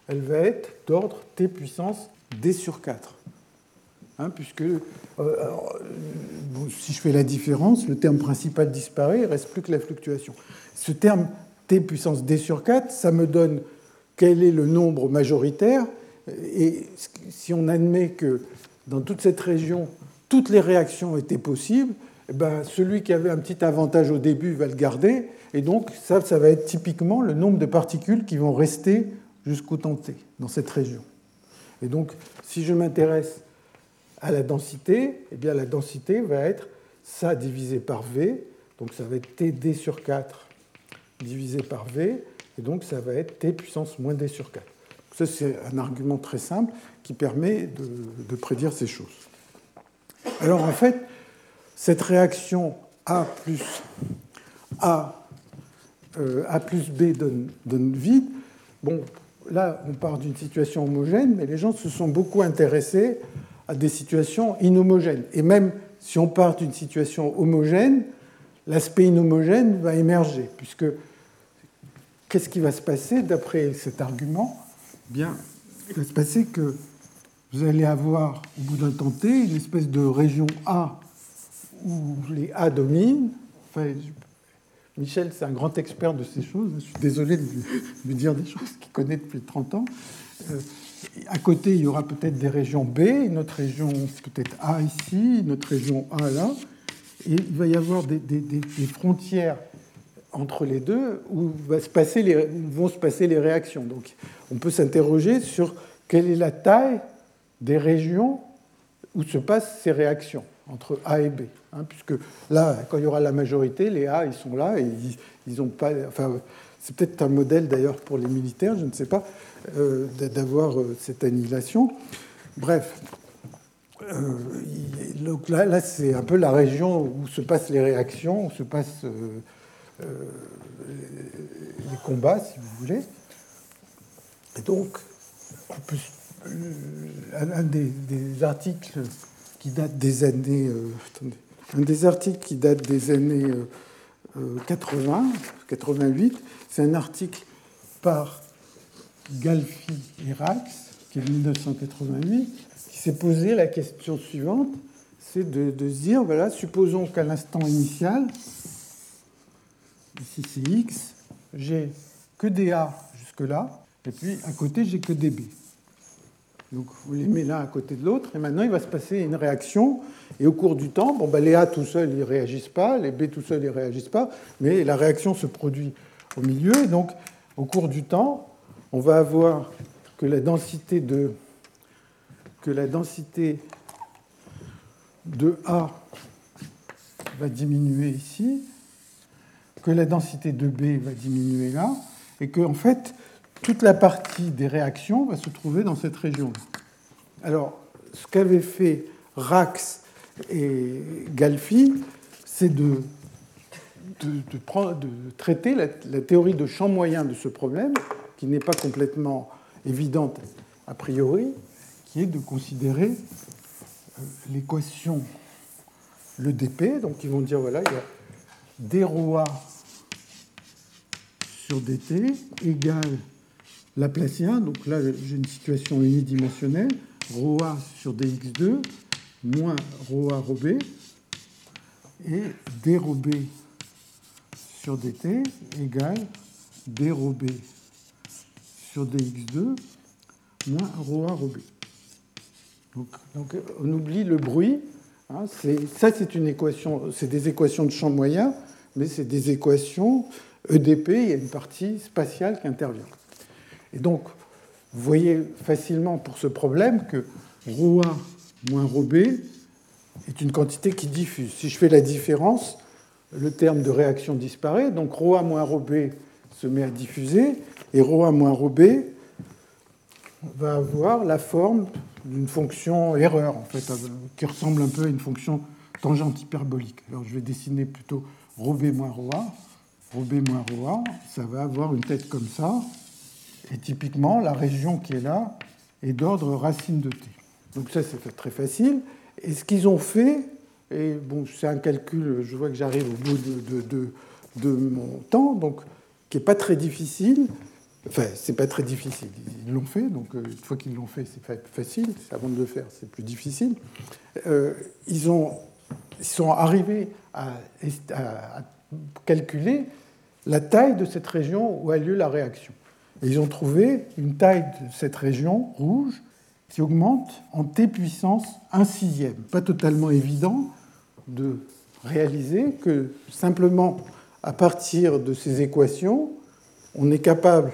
elle va être d'ordre t puissance d sur quatre. Hein, puisque, euh, alors, bon, si je fais la différence, le terme principal disparaît, il ne reste plus que la fluctuation. Ce terme t puissance d sur quatre, ça me donne quel est le nombre majoritaire, et si on admet que dans toute cette région, toutes les réactions étaient possibles, eh ben, celui qui avait un petit avantage au début va le garder, et donc ça, ça va être typiquement le nombre de particules qui vont rester jusqu'au temps t dans cette région. Et donc, si je m'intéresse à la densité, eh bien, la densité va être ça divisé par V, donc ça va être T d sur quatre divisé par V, et donc ça va être T puissance moins D sur quatre. Ça, c'est un argument très simple qui permet de, de prédire ces choses. Alors, en fait, cette réaction A plus A, euh, A plus B donne, donne vide. Bon, là, on part d'une situation homogène, mais les gens se sont beaucoup intéressés à des situations inhomogènes. Et même si on part d'une situation homogène, l'aspect inhomogène va émerger, puisque qu'est-ce qui va se passer d'après cet argument ? Bien, il va se passer que vous allez avoir, au bout d'un temps t, une espèce de région A où les A dominent. Enfin, Michel, c'est un grand expert de ces choses. Je suis désolé de lui dire des choses qu'il connaît depuis trente ans. Euh, à côté, il y aura peut-être des régions B, une autre région peut-être A ici, une autre région A là. Et il va y avoir des, des, des, des frontières entre les deux où va se passer les, vont se passer les réactions. Donc, on peut s'interroger sur quelle est la taille des régions où se passent ces réactions entre A et B. Hein, puisque là, quand il y aura la majorité, les A, ils sont là et ils, ils ont pas... Enfin, c'est peut-être un modèle d'ailleurs pour les militaires, je ne sais pas, euh, d'avoir euh, cette annihilation. Bref, euh, donc là, là c'est un peu la région où se passent les réactions, où se passent euh, euh, les combats, si vous voulez. Et donc, on peut, un des, des articles qui date des années, euh, attendez, un des articles qui date des années euh, quatre-vingts, quatre-vingt-huit, c'est un article par Galfi et Rax, qui est de mille neuf cent quatre-vingt-huit, qui s'est posé la question suivante, c'est de, de se dire, voilà, supposons qu'à l'instant initial, ici c'est X, j'ai que des A jusque-là, et puis à côté j'ai que des B. Donc vous les mettez l'un à côté de l'autre, et maintenant il va se passer une réaction, et au cours du temps, bon, ben, les A tout seuls ils ne réagissent pas, les B tout seuls ils ne réagissent pas, mais la réaction se produit au milieu, et donc au cours du temps, on va avoir que la densité de, que la densité de A va diminuer ici, que la densité de B va diminuer là, et que en fait, toute la partie des réactions va se trouver dans cette région-là. Alors, ce qu'avaient fait Rax et Galfi, c'est de, de, de, prendre, de traiter la, la théorie de champ moyen de ce problème, qui n'est pas complètement évidente a priori, qui est de considérer l'équation, le D P, donc ils vont dire, voilà, il y a d rho A sur dt égale Laplacien, donc là j'ai une situation unidimensionnelle, ρ A sur d x deux moins ρ A ρ B, et d ρ B sur dt égale d ρ B sur d x deux moins ρ A ρ B. Donc, donc on oublie le bruit. Hein, c'est, ça c'est une équation, c'est des équations de champ moyen, mais c'est des équations E D P, il y a une partie spatiale qui intervient. Et donc, vous voyez facilement pour ce problème que ρ A moins ρ B est une quantité qui diffuse. Si je fais la différence, le terme de réaction disparaît, donc ρ A moins ρ B se met à diffuser, et ρ A moins ρ B va avoir la forme d'une fonction erreur, en fait, qui ressemble un peu à une fonction tangente hyperbolique. Alors, je vais dessiner plutôt ρ B moins ρ A. ρ B moins ρ A, ça va avoir une tête comme ça. Et typiquement, la région qui est là est d'ordre racine de t. Donc ça, c'est très facile. Et ce qu'ils ont fait, et bon, c'est un calcul, je vois que j'arrive au bout de, de, de, de mon temps, donc qui n'est pas très difficile, Enfin, c'est pas très difficile. Ils l'ont fait, donc une fois qu'ils l'ont fait, c'est facile. Avant de le faire, c'est plus difficile. Euh, ils, ont, ils sont arrivés à, à, à calculer la taille de cette région où a lieu la réaction. Et ils ont trouvé une taille de cette région rouge qui augmente en t puissance un sixième. Pas totalement évident de réaliser que simplement à partir de ces équations, on est capable.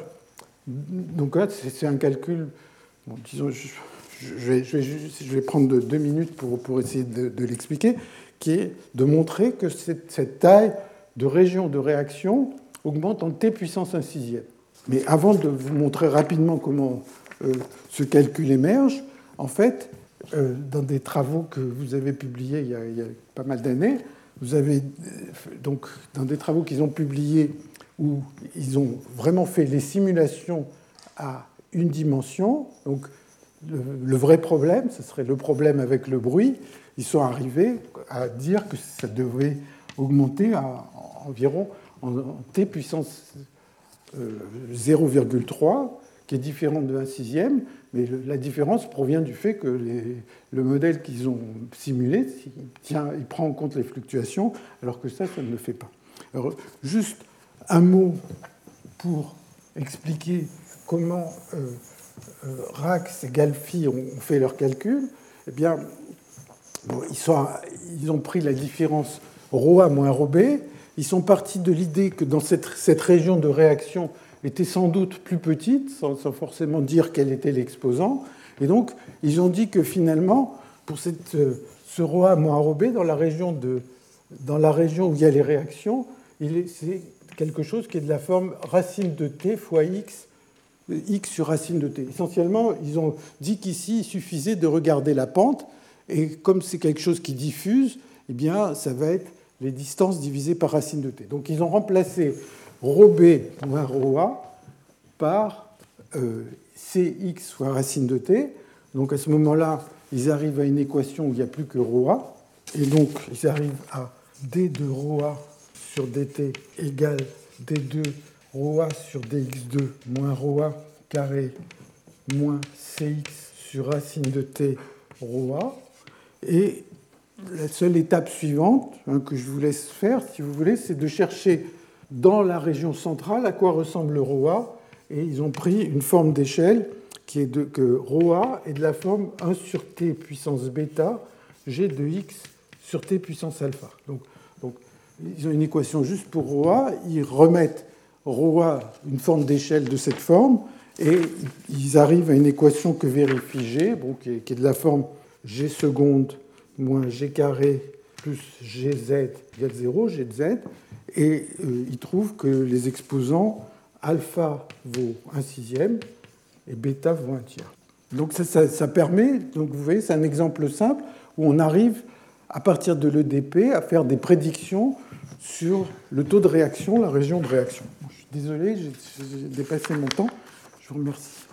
Donc là, c'est un calcul. Bon, disons, je, je, vais, je, vais, je vais prendre deux minutes pour, pour essayer de, de l'expliquer, qui est de montrer que cette, cette taille de région de réaction augmente en t puissance un sixième. Mais avant de vous montrer rapidement comment euh, ce calcul émerge, en fait, euh, dans des travaux que vous avez publiés il y a, il y a pas mal d'années, vous avez euh, donc dans des travaux qu'ils ont publiés où ils ont vraiment fait les simulations à une dimension. Donc, le, le vrai problème, ce serait le problème avec le bruit. Ils sont arrivés à dire que ça devait augmenter à environ en, en t puissance euh, zéro virgule trois, qui est différent de un sixième, mais le, la différence provient du fait que les, le modèle qu'ils ont simulé, il, tient, il prend en compte les fluctuations, alors que ça, ça ne le fait pas. Alors, juste un mot pour expliquer comment euh, euh, Rax et Galfi ont, ont fait leurs calculs. Eh bien, bon, ils, sont, ils ont pris la différence ρA moins ρB. Ils sont partis de l'idée que dans cette, cette région de réaction était sans doute plus petite, sans, sans forcément dire quel était l'exposant. Et donc, ils ont dit que finalement, pour cette, ce ρA moins ρB, dans la région, de, dans la région où il y a les réactions, c'est quelque chose qui est de la forme racine de t fois x, x sur racine de t. Essentiellement, ils ont dit qu'ici, il suffisait de regarder la pente, et comme c'est quelque chose qui diffuse, eh bien, ça va être les distances divisées par racine de t. Donc, ils ont remplacé ρB moins ρA par euh, cx fois racine de t. Donc, à ce moment-là, ils arrivent à une équation où il n'y a plus que ρA, et donc, ils arrivent à d de ρA sur dt égale d deux ρA sur dx deux moins ρA carré moins cx sur racine de t ρA. Et la seule étape suivante hein, que je vous laisse faire, si vous voulez, c'est de chercher dans la région centrale à quoi ressemble ρA. Et ils ont pris une forme d'échelle qui est de, que ρA est de la forme un sur t puissance bêta g de x sur t puissance alpha. Donc, donc ils ont une équation juste pour ρA, ils remettent ρA, une forme d'échelle de cette forme, et ils arrivent à une équation que vérifie G, bon, qui, est, qui est de la forme G seconde moins G carré plus Gz égale zéro, G de Z, et euh, ils trouvent que les exposants alpha vaut un sixième et bêta vaut un tiers. Donc ça, ça, ça permet, donc vous voyez, c'est un exemple simple où on arrive à partir de l'E D P, à faire des prédictions sur le taux de réaction, la région de réaction. Je suis désolé, j'ai dépassé mon temps. Je vous remercie.